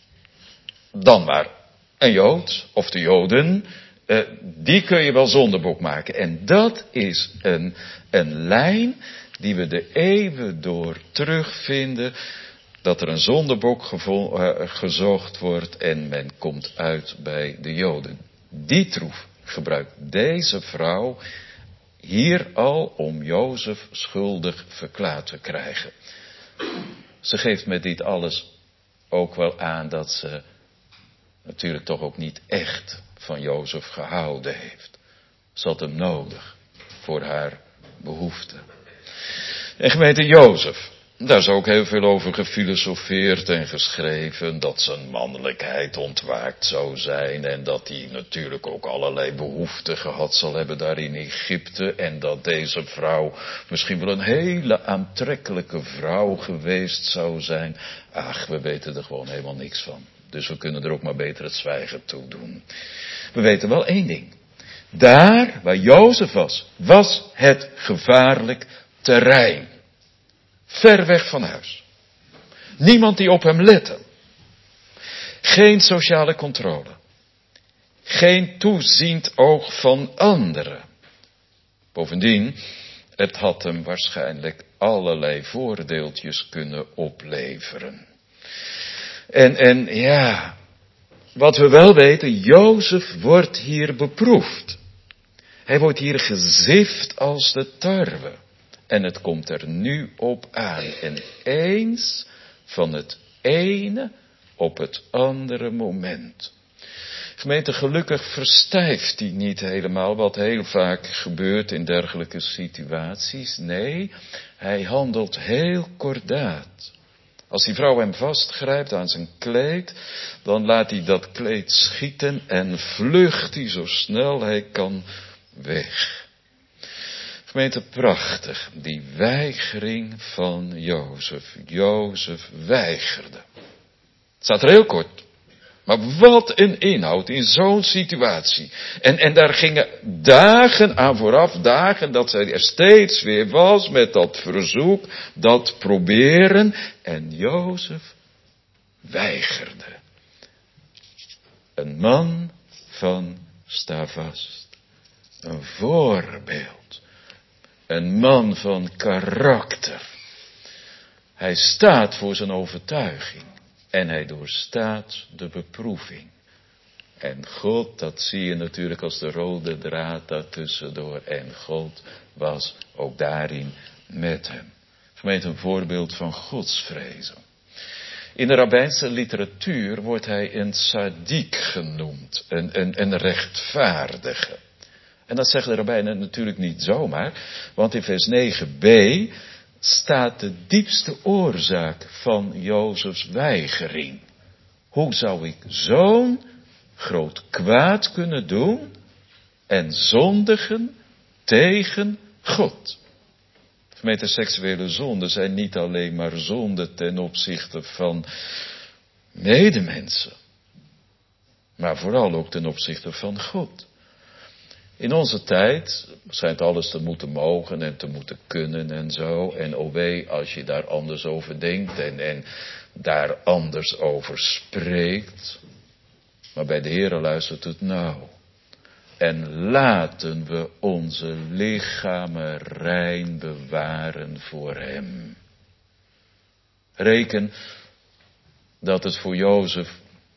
dan maar een Jood of de Joden. Uh, die kun je wel zondebok maken. En dat is een, een lijn die we de eeuwen door terugvinden. Dat er een zondebok gevo- uh, gezocht wordt en men komt uit bij de Joden. Die troef gebruikt deze vrouw hier al om Jozef schuldig verklaard te krijgen. Ze geeft met dit alles ook wel aan dat ze natuurlijk toch ook niet echt van Jozef gehouden heeft. Ze had hem nodig voor haar behoeften. En gemeente Jozef, daar is ook heel veel over gefilosofeerd en geschreven, dat zijn mannelijkheid ontwaakt zou zijn en dat hij natuurlijk ook allerlei behoeften gehad zal hebben daar in Egypte en dat deze vrouw misschien wel een hele aantrekkelijke vrouw geweest zou zijn. Ach, we weten er gewoon helemaal niks van. Dus we kunnen er ook maar beter het zwijgen toe doen. We weten wel één ding. Daar waar Jozef was, was het gevaarlijk terrein. Ver weg van huis. Niemand die op hem lette. Geen sociale controle. Geen toeziend oog van anderen. Bovendien, het had hem waarschijnlijk allerlei voordeeltjes kunnen opleveren. En, en ja, wat we wel weten, Jozef wordt hier beproefd. Hij wordt hier gezift als de tarwe. En het komt er nu op aan. En eens van het ene op het andere moment. Gemeente, gelukkig verstijft hij niet helemaal, wat heel vaak gebeurt in dergelijke situaties. Nee, hij handelt heel kordaat. Als die vrouw hem vastgrijpt aan zijn kleed, dan laat hij dat kleed schieten en vlucht hij zo snel hij kan weg. Gemeente, prachtig, die weigering van Jozef. Jozef weigerde. Het staat er heel kort. Maar wat een inhoud in zo'n situatie. En, en daar gingen dagen aan vooraf, dagen dat zij er steeds weer was met dat verzoek, dat proberen. En Jozef weigerde. Een man van sta vast. Een voorbeeld. Een man van karakter. Hij staat voor zijn overtuiging. En hij doorstaat de beproeving. En God, dat zie je natuurlijk als de rode draad daartussendoor. En God was ook daarin met hem. Gemeente, een voorbeeld van godsvrezen. In de rabbijnse literatuur wordt hij een sadiek genoemd. Een, een, een rechtvaardige. En dat zeggen de rabbijnen natuurlijk niet zomaar. Want in vers negen b staat de diepste oorzaak van Jozefs weigering. Hoe zou ik zo'n groot kwaad kunnen doen en zondigen tegen God? Gemeente, seksuele zonden zijn niet alleen maar zonden ten opzichte van medemensen, maar vooral ook ten opzichte van God. In onze tijd schijnt alles te moeten mogen en te moeten kunnen en zo. En o wee, als je daar anders over denkt en, en daar anders over spreekt. Maar bij de Heere luistert het nauw. En laten we onze lichamen rein bewaren voor hem. Reken dat het voor Jozef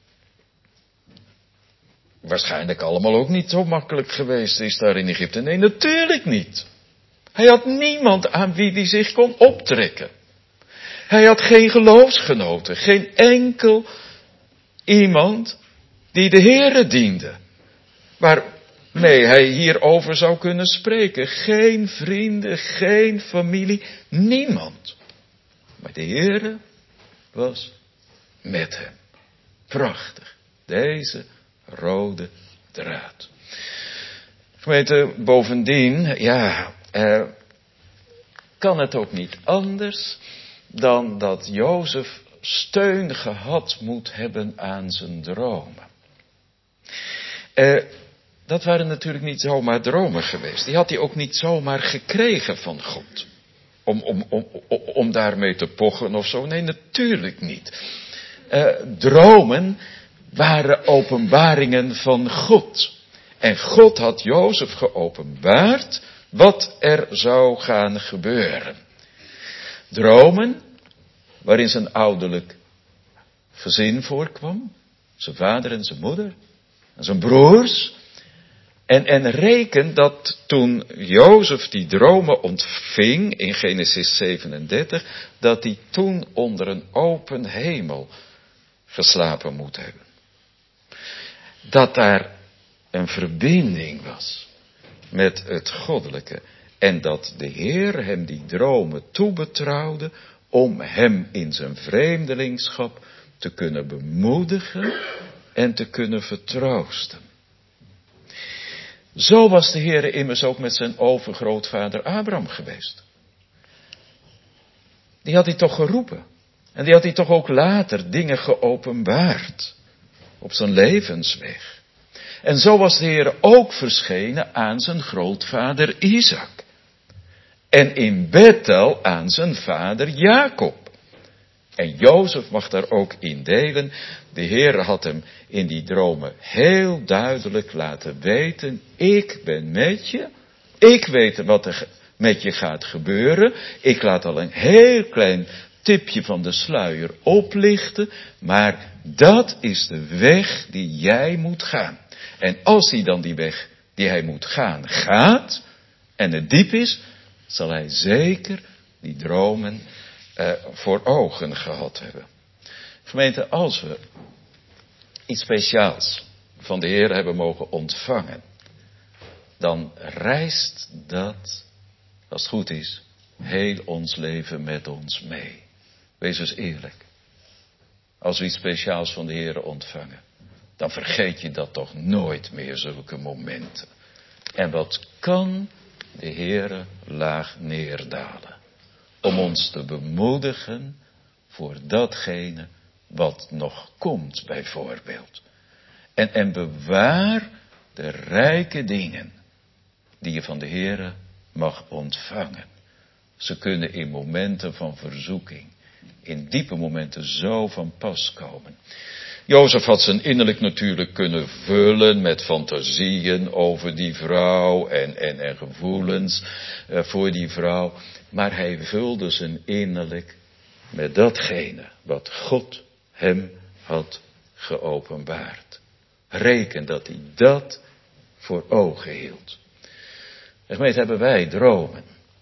waarschijnlijk allemaal ook niet zo makkelijk geweest is daar in Egypte. Nee, natuurlijk niet. Hij had niemand aan wie hij zich kon optrekken. Hij had geen geloofsgenoten, geen enkel iemand die de Heere diende. Waarmee hij hierover zou kunnen spreken. Geen vrienden, geen familie, niemand. Maar de Heere was met hem. Prachtig. Deze rode draad. Gemeente, bovendien, ja, eh, kan het ook niet anders dan dat Jozef steun gehad moet hebben aan zijn dromen. Eh, dat waren natuurlijk niet zomaar dromen geweest. Die had hij ook niet zomaar gekregen van God. Om, om, om, om, om daarmee te pochen of zo. Nee, natuurlijk niet. Eh, dromen waren openbaringen van God. En God had Jozef geopenbaard wat er zou gaan gebeuren. Dromen waarin zijn ouderlijk gezin voorkwam. Zijn vader en zijn moeder. En zijn broers. En, en reken dat toen Jozef die dromen ontving in Genesis zevenendertig. Dat hij toen onder een open hemel geslapen moet hebben. Dat daar een verbinding was met het goddelijke. En dat de Heer hem die dromen toebetrouwde om hem in zijn vreemdelingschap te kunnen bemoedigen en te kunnen vertroosten. Zo was de Heer immers ook met zijn overgrootvader Abraham geweest. Die had hij toch geroepen. En die had hij toch ook later dingen geopenbaard. Op zijn levensweg. En zo was de Heer ook verschenen aan zijn grootvader Isaac. En in Bethel aan zijn vader Jacob. En Jozef mag daar ook in delen. De Heer had hem in die dromen heel duidelijk laten weten. Ik ben met je. Ik weet wat er met je gaat gebeuren. Ik laat al een heel klein tipje van de sluier oplichten. Maar dat is de weg die jij moet gaan. En als hij dan die weg die hij moet gaan gaat. En het diep is. Zal hij zeker die dromen uh, voor ogen gehad hebben. Gemeente, als we iets speciaals van de Heer hebben mogen ontvangen. Dan reist dat, als het goed is, heel ons leven met ons mee. Wees eens eerlijk. als we iets speciaals van de Heer ontvangen, dan vergeet je dat toch nooit meer, zulke momenten. En wat kan de Heer laag neerdalen? Om ons te bemoedigen voor datgene wat nog komt, bijvoorbeeld. En, en bewaar de rijke dingen die je van de Heer mag ontvangen. Ze kunnen in momenten van verzoeking, in diepe momenten zo van pas komen. Jozef had zijn innerlijk natuurlijk kunnen vullen met fantasieën over die vrouw en, en, en gevoelens uh, voor die vrouw. Maar hij vulde zijn innerlijk met datgene wat God hem had geopenbaard. Reken dat hij dat voor ogen hield. En gemeente, hebben wij dromen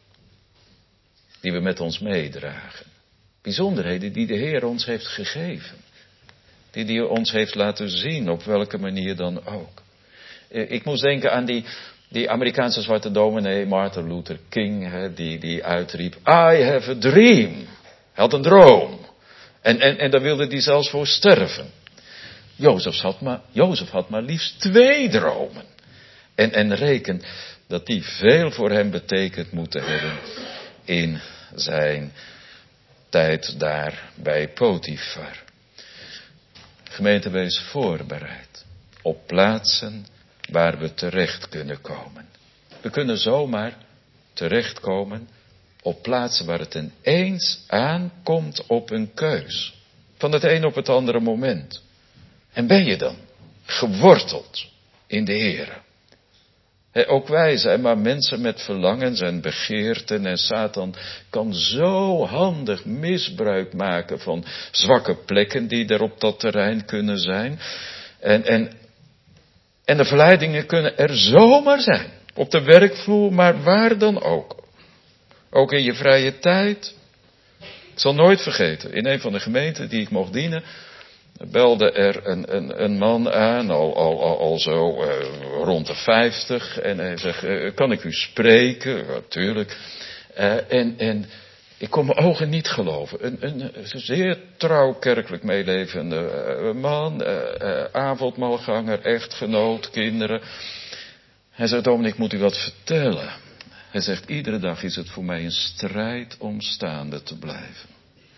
die we met ons meedragen. Bijzonderheden die de Heer ons heeft gegeven. Die hij ons heeft laten zien, op welke manier dan ook. Ik moest denken aan die, die Amerikaanse zwarte dominee Martin Luther King, hè, die, die uitriep, I have a dream. Hij had een droom. En, en, en daar wilde hij zelfs voor sterven. Jozef had maar, Jozef had maar liefst twee dromen. En, en reken dat die veel voor hem betekend moeten hebben in zijn tijd daar bij Potifar. Gemeente, wees voorbereid op plaatsen waar we terecht kunnen komen. We kunnen zomaar terechtkomen op plaatsen waar het ineens aankomt op een keus. Van het een op het andere moment. En ben je dan geworteld in de Heere? He, ook wij zijn maar mensen met verlangens en begeerten en Satan kan zo handig misbruik maken van zwakke plekken die er op dat terrein kunnen zijn. En, en, en de verleidingen kunnen er zomaar zijn. Op de werkvloer, maar waar dan ook. Ook in je vrije tijd. Ik zal nooit vergeten, in een van de gemeenten die ik mocht dienen, belde er een, een, een man aan, al, al, al, al zo uh, rond de vijftig. En hij zegt, uh, kan ik u spreken? Natuurlijk. Uh, en, en ik kon mijn ogen niet geloven. Een, een, een zeer trouw kerkelijk meelevende uh, man, uh, uh, avondmaalganger, echtgenoot, kinderen. Hij zegt, Dominee, ik moet u wat vertellen. Hij zegt, iedere dag is het voor mij een strijd om staande te blijven.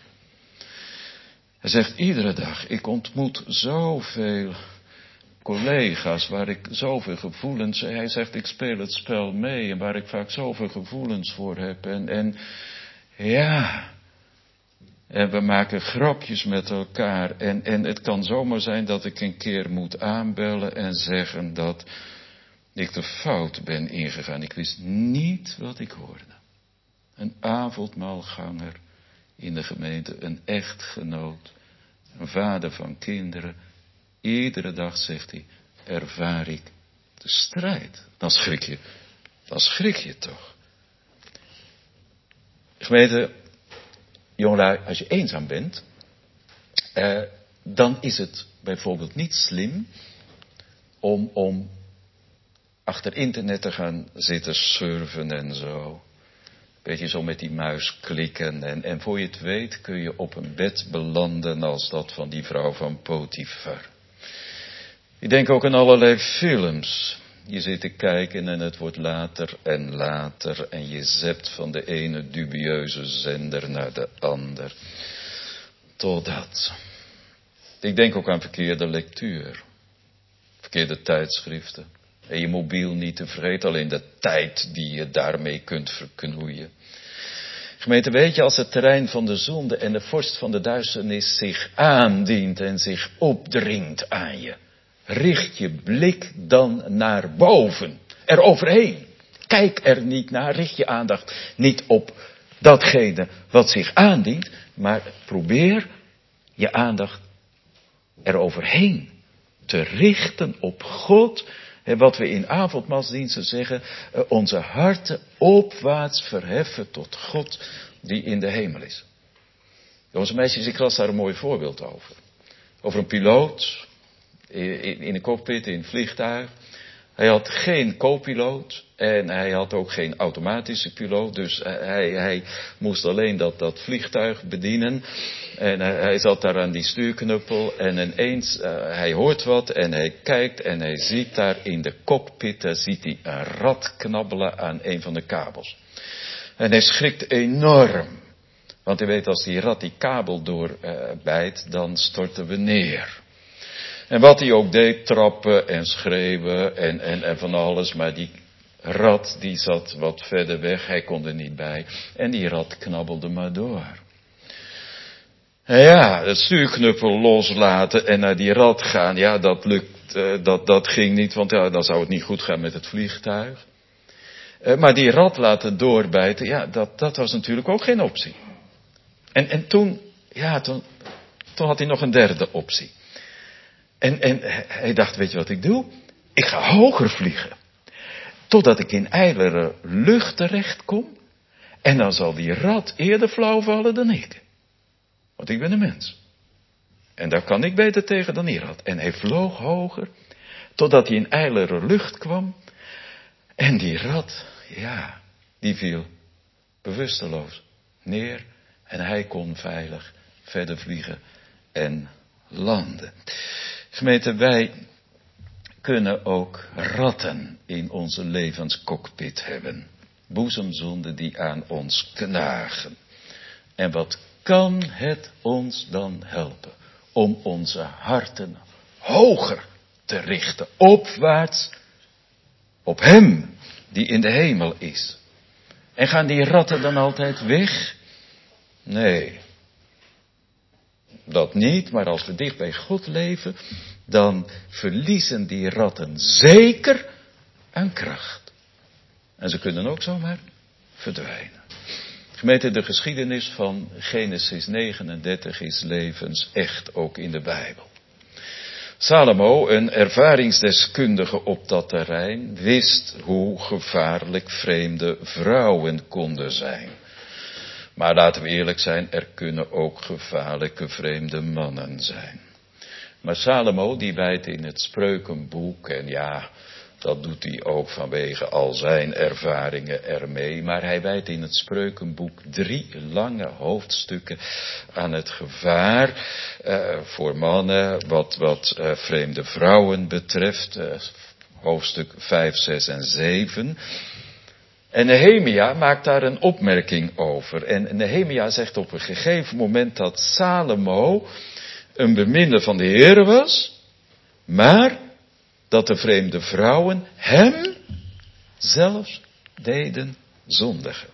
Hij zegt, iedere dag, ik ontmoet zoveel collega's waar ik zoveel gevoelens, hij zegt, ik speel het spel mee en waar ik vaak zoveel gevoelens voor heb. En, en ja, en we maken grapjes met elkaar en, en het kan zomaar zijn dat ik een keer moet aanbellen en zeggen dat ik de fout ben ingegaan. Ik wist niet wat ik hoorde. Een avondmaalganger in de gemeente, een echtgenoot, een vader van kinderen. Iedere dag, zegt hij, ervaar ik de strijd. Dan schrik je, dan schrik je toch. Gemeente, jongelui, als je eenzaam bent, eh, dan is het bijvoorbeeld niet slim om, om achter internet te gaan zitten surfen en zo. Beetje zo met die muis klikken en, en voor je het weet kun je op een bed belanden als dat van die vrouw van Potifar. Ik denk ook aan allerlei films. Je zit te kijken en het wordt later en later en je zept van de ene dubieuze zender naar de ander. Totdat. Ik denk ook aan verkeerde lectuur. Verkeerde tijdschriften. En je mobiel niet tevreden, alleen de tijd die je daarmee kunt verknoeien. Gemeente, weet je, als het terrein van de zonde en de vorst van de duisternis zich aandient en zich opdringt aan je, richt je blik dan naar boven, er overheen. Kijk er niet naar, richt je aandacht niet op datgene wat zich aandient, maar probeer je aandacht er overheen te richten op God. En wat we in avondmaalsdiensten zeggen, onze harten opwaarts verheffen tot God die in de hemel is. Jongens en meisjes, ik las daar een mooi voorbeeld over. Over een piloot in een cockpit in een vliegtuig. Hij had geen co-piloot en hij had ook geen automatische piloot. Dus hij, hij moest alleen dat, dat vliegtuig bedienen. En hij, hij zat daar aan die stuurknuppel en ineens, uh, hij hoort wat en hij kijkt en hij ziet daar in de cockpit, daar ziet hij een rat knabbelen aan een van de kabels. En hij schrikt enorm. Want hij weet, als die rat die kabel doorbijt, uh, dan storten we neer. En wat hij ook deed, trappen en schreeuwen en, en, en van alles. Maar die rat, die zat wat verder weg, hij kon er niet bij. En die rat knabbelde maar door. En ja, het stuurknuppel loslaten en naar die rat gaan, ja, dat lukt, uh, dat, dat ging niet, want ja, dan zou het niet goed gaan met het vliegtuig. Uh, maar die rat laten doorbijten, ja, dat, dat was natuurlijk ook geen optie. En, en toen, ja, toen, toen had hij nog een derde optie. En, en hij dacht, weet je wat ik doe? Ik ga hoger vliegen. Totdat ik in ijlere lucht terecht kom. En dan zal die rat eerder flauw vallen dan ik. Want ik ben een mens. En daar kan ik beter tegen dan die rat. En hij vloog hoger. Totdat hij in ijlere lucht kwam. En die rat, ja, die viel bewusteloos neer. En hij kon veilig verder vliegen en landen. Gemeente, wij kunnen ook ratten in onze levenscockpit hebben. Boezemzonden die aan ons knagen. En wat kan het ons dan helpen om onze harten hoger te richten, opwaarts op Hem die in de hemel is. En gaan die ratten dan altijd weg? Nee. Dat niet, maar als we dicht bij God leven, dan verliezen die ratten zeker aan kracht. En ze kunnen ook zomaar verdwijnen. Gemeente, de geschiedenis van Genesis negenendertig is levensecht, ook in de Bijbel. Salomo, een ervaringsdeskundige op dat terrein, wist hoe gevaarlijk vreemde vrouwen konden zijn. Maar laten we eerlijk zijn, er kunnen ook gevaarlijke vreemde mannen zijn. Maar Salomo, die wijdt in het Spreukenboek, en ja, dat doet hij ook vanwege al zijn ervaringen ermee. Maar hij wijdt in het Spreukenboek drie lange hoofdstukken aan het gevaar uh, voor mannen, wat, wat uh, vreemde vrouwen betreft. Uh, hoofdstuk vijf, zes en zeven. En Nehemia maakt daar een opmerking over. En Nehemia zegt op een gegeven moment dat Salomo een beminde van de Heere was, maar dat de vreemde vrouwen hem zelfs deden zondigen.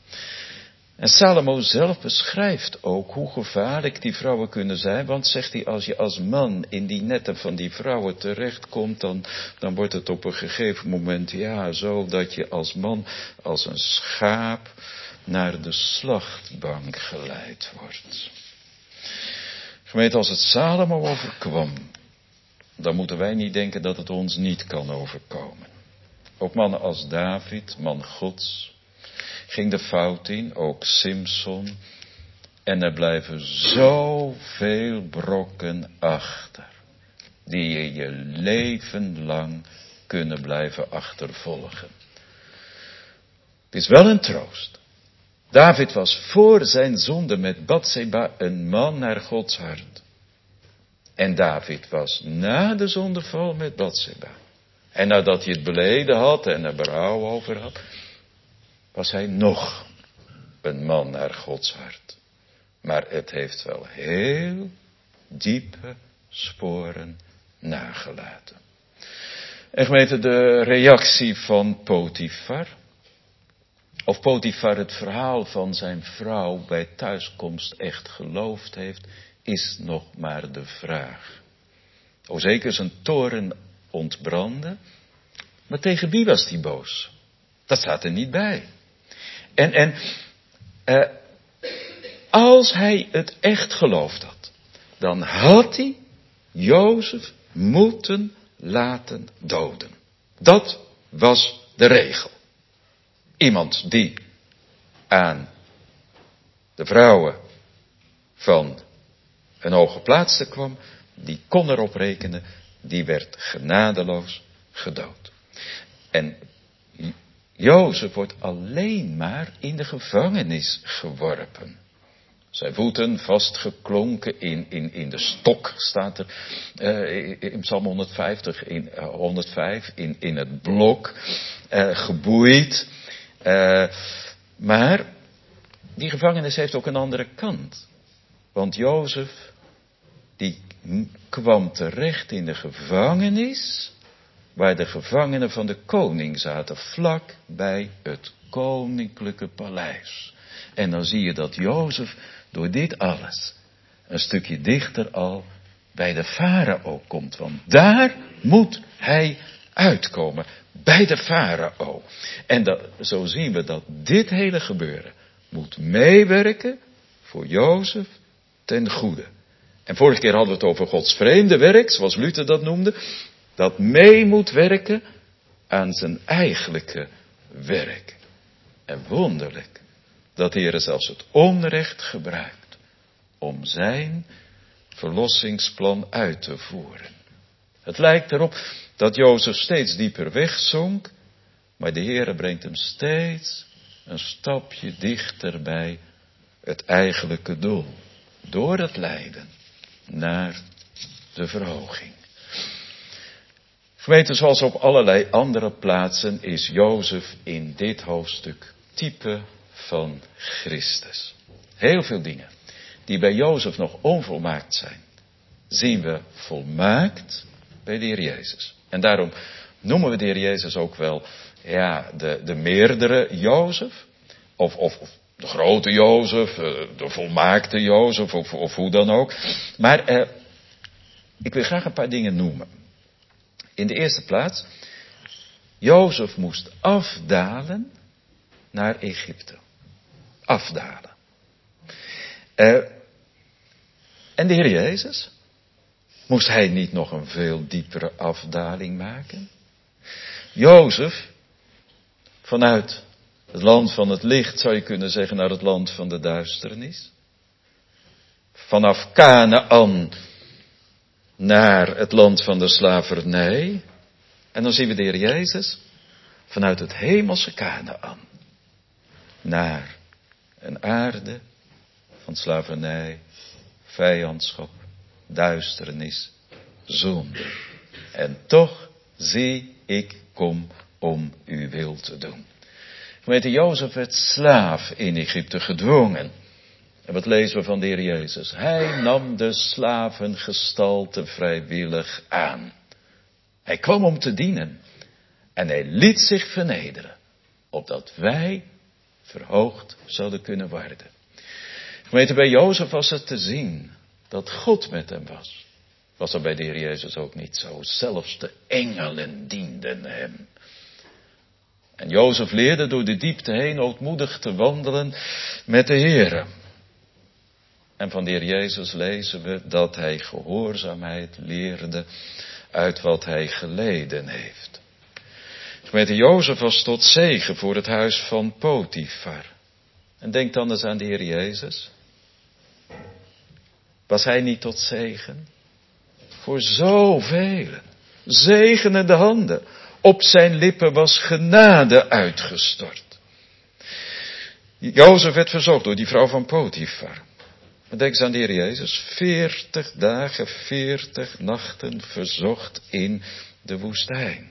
En Salomo zelf beschrijft ook hoe gevaarlijk die vrouwen kunnen zijn. Want zegt hij, als je als man in die netten van die vrouwen terechtkomt, dan, dan wordt het op een gegeven moment, ja, zo dat je als man, als een schaap, naar de slachtbank geleid wordt. Gemeente, als het Salomo overkwam, dan moeten wij niet denken dat het ons niet kan overkomen. Ook mannen als David, man Gods, ging de fout in, ook Simson. En er blijven zoveel brokken achter, die je je leven lang kunnen blijven achtervolgen. Het is wel een troost. David was voor zijn zonde met Batseba een man naar Gods hart. En David was na de zondeval met Batseba. En nadat hij het beleden had en er berouw over had, was hij nog een man naar Gods hart. Maar het heeft wel heel diepe sporen nagelaten. En gemeente, de reactie van Potifar. Of Potifar het verhaal van zijn vrouw bij thuiskomst echt geloofd heeft, is nog maar de vraag. O, zeker zijn toorn ontbrandde. Maar tegen wie was hij boos? Dat staat er niet bij. En, en uh, als hij het echt geloofd had, dan had hij Jozef moeten laten doden. Dat was de regel. Iemand die aan de vrouwen van een hoge plaats kwam, die kon erop rekenen, die werd genadeloos gedood. En Jozef wordt alleen maar in de gevangenis geworpen. Zijn voeten vastgeklonken in, in, in de stok, staat er uh, in Psalm honderdvijftig, in uh, honderdvijf, in, in het blok, uh, geboeid. Uh, maar die gevangenis heeft ook een andere kant. Want Jozef, die kwam terecht in de gevangenis, waar de gevangenen van de koning zaten, vlak bij het koninklijke paleis. En dan zie je dat Jozef door dit alles een stukje dichter al bij de farao komt. Want daar moet hij uitkomen, bij de farao. En dat, zo zien we dat dit hele gebeuren moet meewerken voor Jozef ten goede. En vorige keer hadden we het over Gods vreemde werk, zoals Luther dat noemde. Dat mee moet werken aan zijn eigenlijke werk. En wonderlijk dat de Heer zelfs het onrecht gebruikt om zijn verlossingsplan uit te voeren. Het lijkt erop dat Jozef steeds dieper wegzonk, maar de Heer brengt hem steeds een stapje dichter bij het eigenlijke doel. Door het lijden naar de verhoging. Gemeente, zoals op allerlei andere plaatsen is Jozef in dit hoofdstuk type van Christus. Heel veel dingen die bij Jozef nog onvolmaakt zijn, zien we volmaakt bij de Heer Jezus. En daarom noemen we de Heer Jezus ook wel ja, de, de meerdere Jozef. Of, of, of de grote Jozef, de volmaakte Jozef, of, of hoe dan ook. Maar eh, ik wil graag een paar dingen noemen. In de eerste plaats, Jozef moest afdalen naar Egypte. Afdalen. Uh, en de Heer Jezus, moest hij niet nog een veel diepere afdaling maken? Jozef, vanuit het land van het licht, zou je kunnen zeggen, naar het land van de duisternis. Vanaf Kanaan naar het land van de slavernij. En dan zien we de Heer Jezus vanuit het hemelse Kanaan naar een aarde van slavernij, vijandschap, duisternis, zonde. En toch zie ik kom om uw wil te doen. Gemeente, Jozef werd slaaf in Egypte gedwongen. En wat lezen we van de Heer Jezus? Hij nam de slavengestalte vrijwillig aan. Hij kwam om te dienen. En hij liet zich vernederen. Opdat wij verhoogd zouden kunnen worden. Gemeente, bij Jozef was het te zien dat God met hem was. Was er bij de Heer Jezus ook niet zo. Zelfs de engelen dienden hem. En Jozef leerde door de diepte heen ootmoedig te wandelen met de Heere. En van de Heer Jezus lezen we dat hij gehoorzaamheid leerde uit wat hij geleden heeft. Gemeente, Jozef was tot zegen voor het huis van Potifar. En denk dan eens aan de Heer Jezus. Was hij niet tot zegen? Voor zoveel. Zegenende handen. Op zijn lippen was genade uitgestort. Jozef werd verzocht door die vrouw van Potifar. Denk eens aan de Heer Jezus. Veertig dagen, veertig nachten verzocht in de woestijn.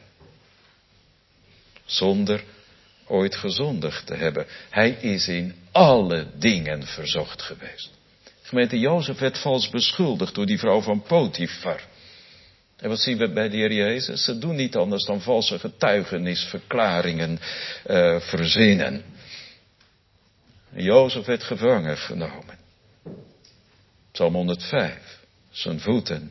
Zonder ooit gezondigd te hebben. Hij is in alle dingen verzocht geweest. Gemeente, Jozef werd vals beschuldigd door die vrouw van Potifar. En wat zien we bij de Heer Jezus? Ze doen niet anders dan valse getuigenisverklaringen uh, verzinnen. En Jozef werd gevangen genomen. Psalm honderdvijf. Zijn voeten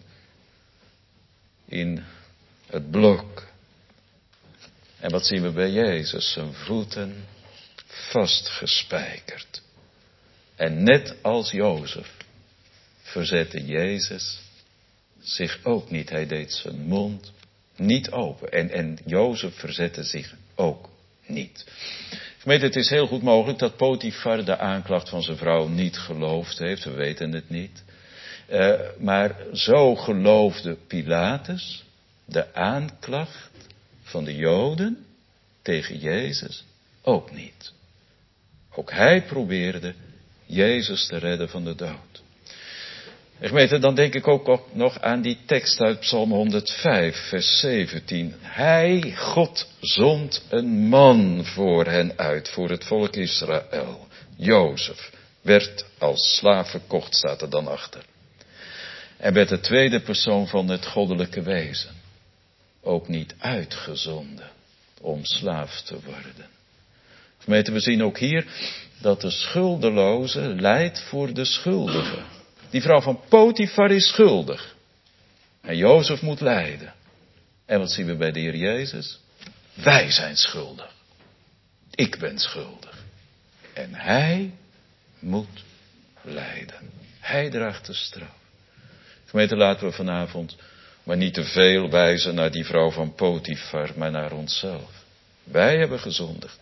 in het blok. En wat zien we bij Jezus? Zijn voeten vastgespijkerd. En net als Jozef verzette Jezus zich ook niet. Hij deed zijn mond niet open. En, en Jozef verzette zich ook niet. Gemeente, het is heel goed mogelijk dat Potifar de aanklacht van zijn vrouw niet geloofd heeft. We weten het niet. Uh, maar zo geloofde Pilatus de aanklacht van de Joden tegen Jezus ook niet. Ook hij probeerde Jezus te redden van de dood. En gemeente, dan denk ik ook nog aan die tekst uit Psalm honderdvijf, vers zeventien. Hij, God, zond een man voor hen uit, voor het volk Israël. Jozef werd als slaaf verkocht, staat er dan achter. En werd de tweede persoon van het goddelijke wezen. Ook niet uitgezonden om slaaf te worden. Gemeente, we zien ook hier dat de schuldeloze lijdt voor de schuldige. Die vrouw van Potifar is schuldig. En Jozef moet lijden. En wat zien we bij de Heer Jezus? Wij zijn schuldig. Ik ben schuldig. En hij moet lijden. Hij draagt de straf. Gemeente, laten we vanavond maar niet te veel wijzen naar die vrouw van Potifar, maar naar onszelf. Wij hebben gezondigd.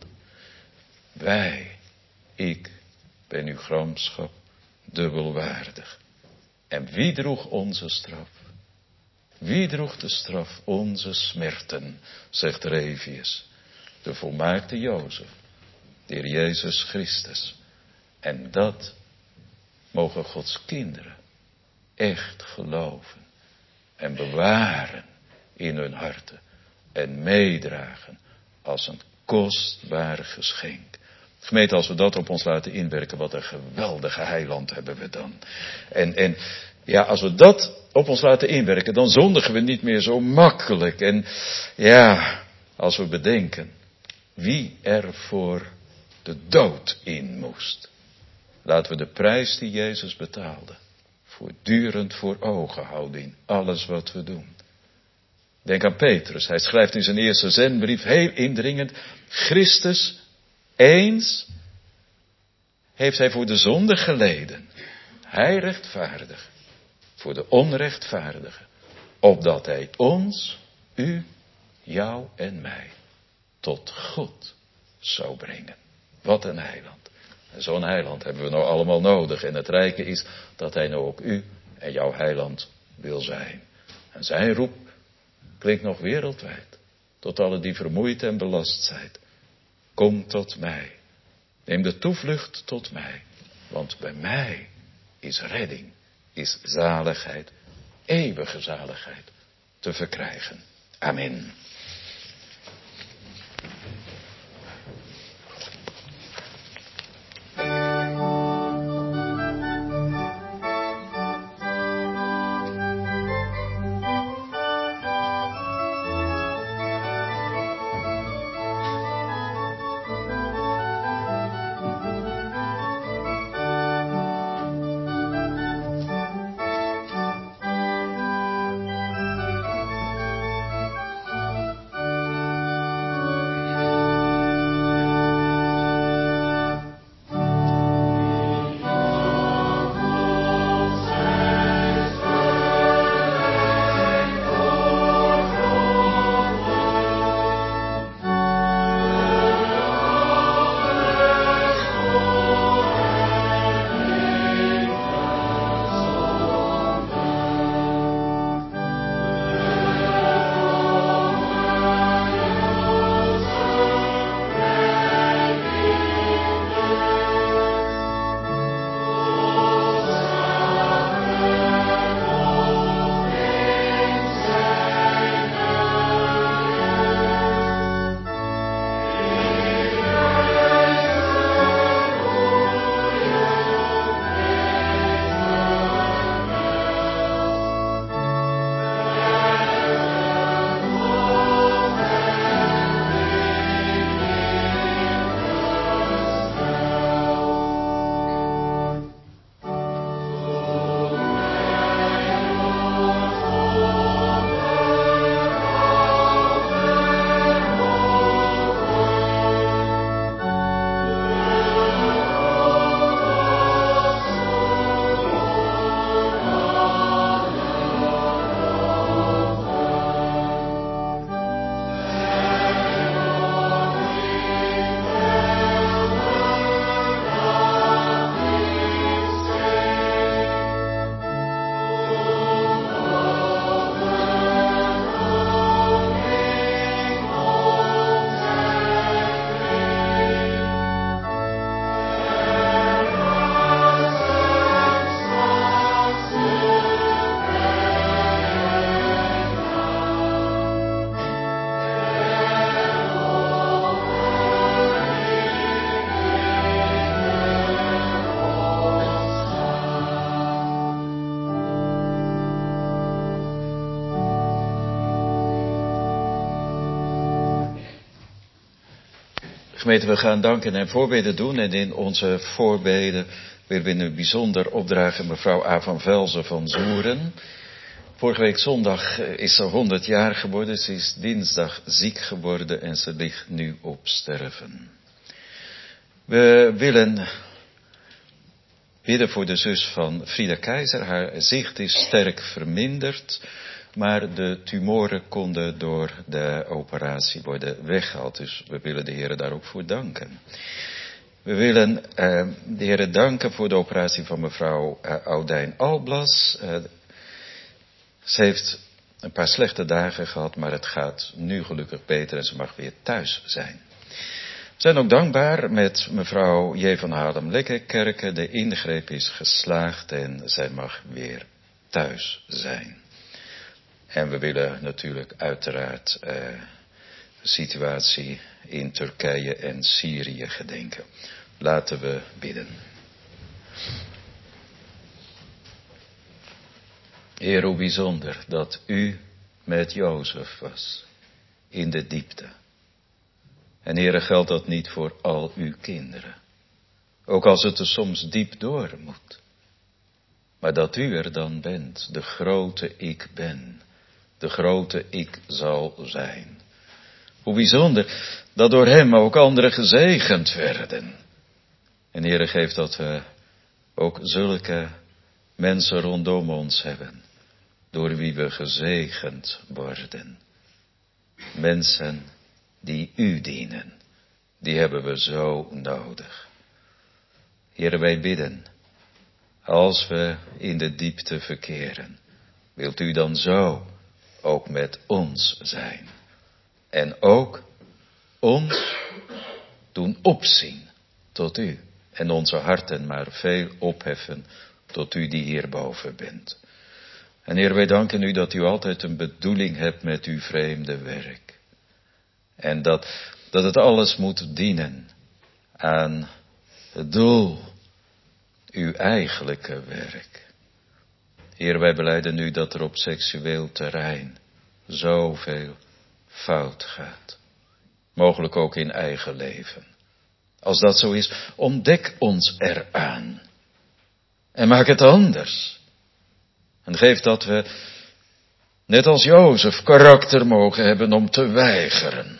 Wij, ik ben uw gramschap dubbelwaardig. En wie droeg onze straf? Wie droeg de straf? Onze smerten, zegt Revius. De volmaakte Jozef, de Heer Jezus Christus. En dat mogen Gods kinderen echt geloven en bewaren in hun harten en meedragen als een kostbaar geschenk. Gemeente, als we dat op ons laten inwerken, wat een geweldige heiland hebben we dan. En, en ja, als we dat op ons laten inwerken, dan zondigen we niet meer zo makkelijk. En ja, als we bedenken wie er voor de dood in moest. Laten we de prijs die Jezus betaalde voortdurend voor ogen houden in alles wat we doen. Denk aan Petrus. Hij schrijft in zijn eerste zendbrief heel indringend. Christus eens heeft hij voor de zonde geleden. Hij rechtvaardig. Voor de onrechtvaardige. Opdat hij ons, u, jou en mij tot God zou brengen. Wat een heiland. En zo'n heiland hebben we nou allemaal nodig. En het rijke is dat hij nou ook u en jouw heiland wil zijn. En zijn roep klinkt nog wereldwijd. Tot alle die vermoeid en belast zijn. Kom tot mij. Neem de toevlucht tot mij. Want bij mij is redding, is zaligheid, eeuwige zaligheid te verkrijgen. Amen. Gemeente, we gaan danken en voorbeden doen. En in onze voorbeden willen we in het bijzonder opdragen mevrouw A. van Velzen van Zoeren. Vorige week zondag is ze honderd jaar geworden. Ze is dinsdag ziek geworden en ze ligt nu op sterven. We willen bidden voor de zus van Frida Keizer. Haar zicht is sterk verminderd, maar de tumoren konden door de operatie worden weggehaald. Dus we willen de Heer daar ook voor danken. We willen uh, de Heer danken voor de operatie van mevrouw uh, Oudijn Alblas. Uh, ze heeft een paar slechte dagen gehad, maar het gaat nu gelukkig beter en ze mag weer thuis zijn. We zijn ook dankbaar met mevrouw J. van Haarlem-Lekkerkerke. De ingreep is geslaagd en zij mag weer thuis zijn. En we willen natuurlijk uiteraard uh, de situatie in Turkije en Syrië gedenken. Laten we bidden. Heer, hoe bijzonder dat u met Jozef was in de diepte. En Heere, geldt dat niet voor al uw kinderen. Ook als het er soms diep door moet. Maar dat u er dan bent, de grote ik ben. De grote ik zal zijn. Hoe bijzonder dat door hem ook anderen gezegend werden. En Heere, geeft dat we ook zulke mensen rondom ons hebben. Door wie we gezegend worden. Mensen die u dienen. Die hebben we zo nodig. Heere, wij bidden. Als we in de diepte verkeren. Wilt u dan zo ook met ons zijn. En ook ons doen opzien tot u. En onze harten maar veel opheffen tot u die hierboven bent. En Heer, wij danken u dat u altijd een bedoeling hebt met uw vreemde werk. En dat, dat het alles moet dienen aan het doel, uw eigenlijke werk. Heer, wij belijden nu dat er op seksueel terrein zoveel fout gaat. Mogelijk ook in eigen leven. Als dat zo is, ontdek ons eraan. En maak het anders. En geef dat we, net als Jozef, karakter mogen hebben om te weigeren.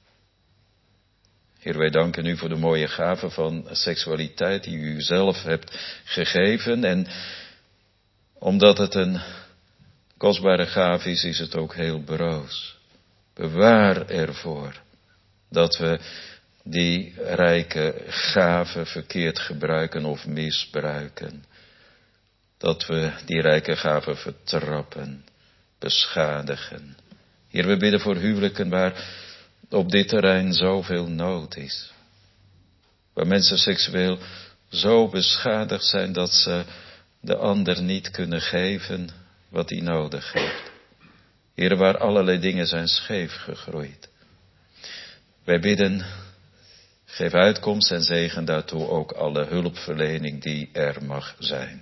Heer, wij danken u voor de mooie gave van seksualiteit die u zelf hebt gegeven. En omdat het een kostbare gave is, is het ook heel broos. Bewaar ervoor dat we die rijke gave verkeerd gebruiken of misbruiken. Dat we die rijke gave vertrappen, beschadigen. Heer, we bidden voor huwelijken waar op dit terrein zoveel nood is. Waar mensen seksueel zo beschadigd zijn dat ze de ander niet kunnen geven wat hij nodig heeft. Heer, waar allerlei dingen zijn scheef gegroeid. Wij bidden, geef uitkomst en zegen daartoe ook alle hulpverlening die er mag zijn.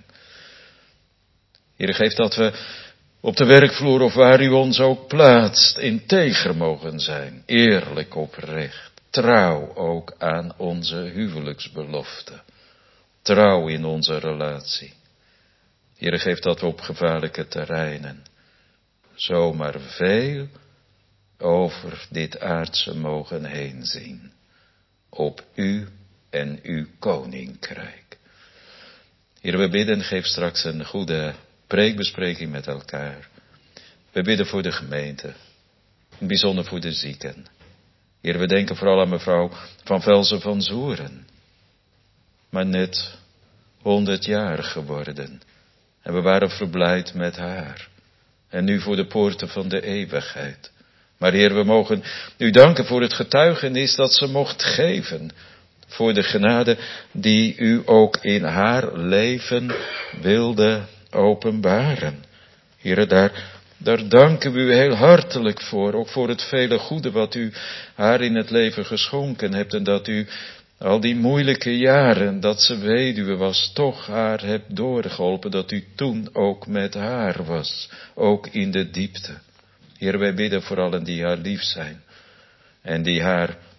Heer, geef dat we op de werkvloer of waar u ons ook plaatst, integer mogen zijn, eerlijk oprecht, trouw ook aan onze huwelijksbelofte, trouw in onze relatie. Heer, geef dat we op gevaarlijke terreinen zomaar veel over dit aardse mogen heen zien, op u en uw koninkrijk. Heer, we bidden, geef straks een goede preekbespreking met elkaar. We bidden voor de gemeente, in bijzonder voor de zieken. Heer, we denken vooral aan mevrouw van Velzen van Zoeren, maar net honderd jaar geworden. En we waren verblijd met haar. En nu voor de poorten van de eeuwigheid. Maar Heer, we mogen u danken voor het getuigenis dat ze mocht geven. Voor de genade die u ook in haar leven wilde openbaren. Heer, daar, daar danken we u heel hartelijk voor. Ook voor het vele goede wat u haar in het leven geschonken hebt. En dat u al die moeilijke jaren dat ze weduwe was, toch haar hebt doorgeholpen. Dat u toen ook met haar was. Ook in de diepte. Heer, wij bidden voor allen die haar lief zijn. En die haar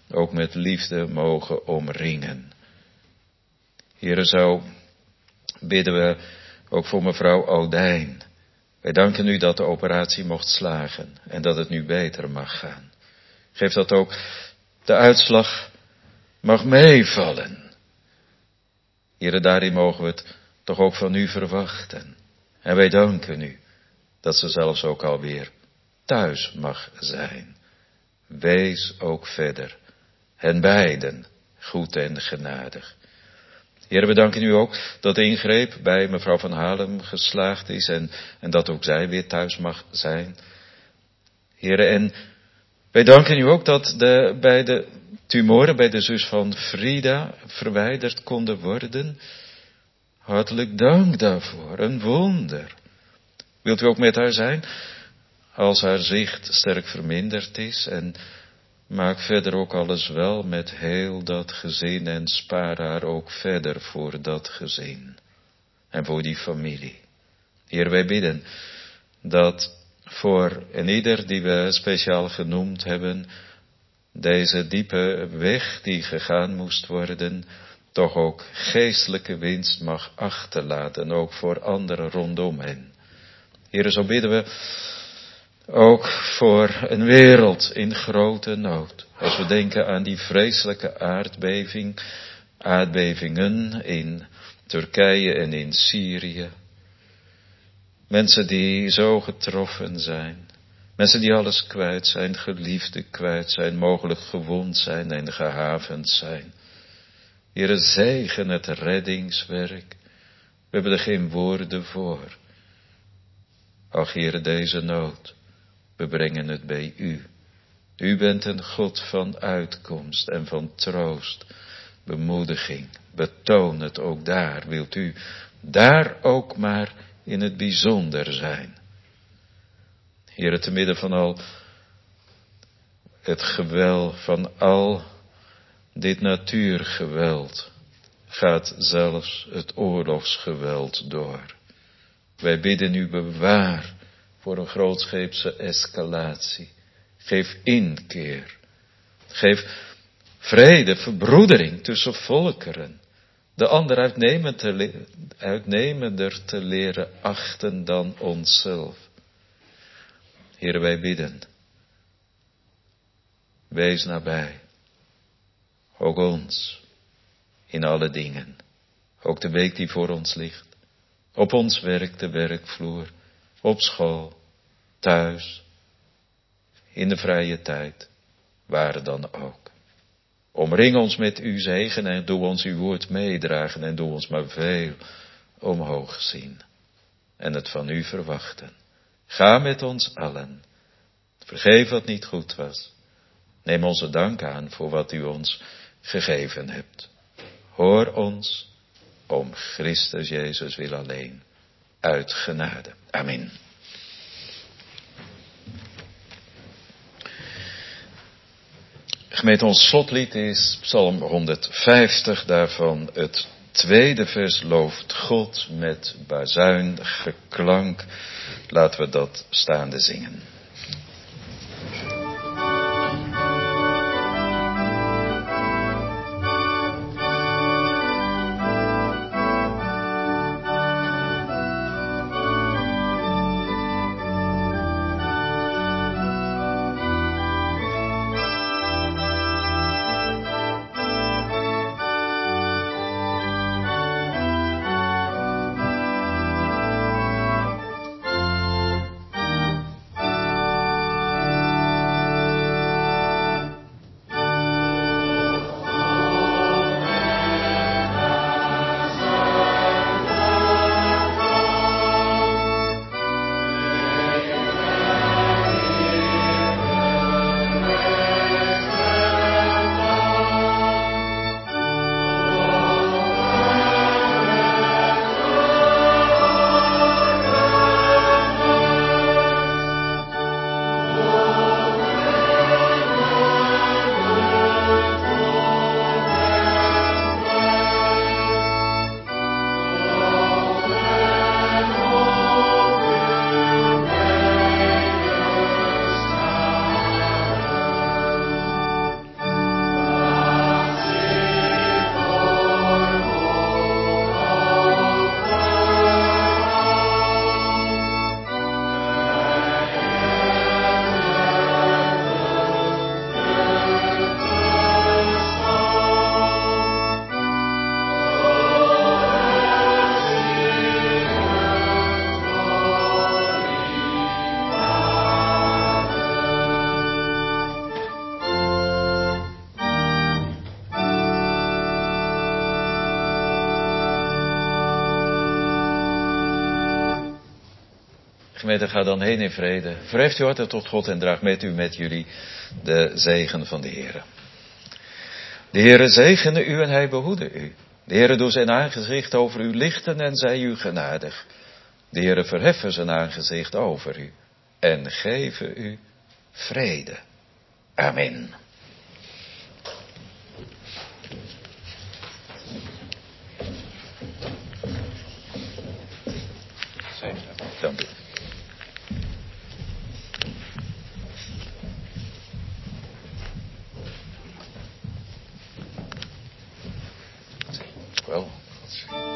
ook met liefde mogen omringen. Heere, zo bidden we ook voor mevrouw Odijn. Wij danken u dat de operatie mocht slagen en dat het nu beter mag gaan. Geef dat ook de uitslag mag meevallen. Heere, daarin mogen we het toch ook van u verwachten. En wij danken u dat ze zelfs ook alweer thuis mag zijn. Wees ook verder hen beiden goed en genadig. Heere, we danken u ook dat de ingreep bij mevrouw van Halem geslaagd is en, en dat ook zij weer thuis mag zijn. Heere, en wij danken u ook dat de, bij de tumoren bij de zus van Frida verwijderd konden worden. Hartelijk dank daarvoor, een wonder. Wilt u ook met haar zijn als haar zicht sterk verminderd is en maak verder ook alles wel met heel dat gezin en spaar haar ook verder voor dat gezin en voor die familie. Heer, wij bidden dat voor een ieder die we speciaal genoemd hebben, deze diepe weg die gegaan moest worden, toch ook geestelijke winst mag achterlaten, ook voor anderen rondom hen. Heer, zo bidden we ook voor een wereld in grote nood. Als we denken aan die vreselijke aardbeving, aardbevingen in Turkije en in Syrië. Mensen die zo getroffen zijn. Mensen die alles kwijt zijn, geliefden kwijt zijn, mogelijk gewond zijn en gehavend zijn. Heere, zegen het reddingswerk. We hebben er geen woorden voor. Ach, Heere, deze nood. We brengen het bij u. U bent een God van uitkomst en van troost, bemoediging. Betoon het ook daar. Wilt u daar ook maar in het bijzonder zijn. Heere, te midden van al het geweld, van al dit natuurgeweld, gaat zelfs het oorlogsgeweld door. Wij bidden u bewaar voor een grootscheepse escalatie. Geef inkeer. Geef vrede, verbroedering tussen volkeren. De ander uitnemender te leren achten dan onszelf. Heer, wij bidden. Wees nabij. Ook ons. In alle dingen. Ook de week die voor ons ligt. Op ons werk, de werkvloer. Op school. Thuis. In de vrije tijd. Waar dan ook. Omring ons met uw zegen en doe ons uw woord meedragen en doe ons maar veel omhoog zien. En het van u verwachten. Ga met ons allen. Vergeef wat niet goed was. Neem onze dank aan voor wat u ons gegeven hebt. Hoor ons om Christus Jezus wil alleen. Uit genade. Amen. Gemeente, ons slotlied is Psalm honderdvijftig, daarvan het tweede vers, looft God met bazuingeklank. Laten we dat staande zingen. Gemeente, ga dan heen in vrede. Verheft uw harten tot God en draag met u met jullie de zegen van de Heere. De Heere zegene u en hij behoede u. De Heere doe zijn aangezicht over u lichten en zij u genadig. De Heere verheffen zijn aangezicht over u en geven u vrede. Amen. Dank u. Wel.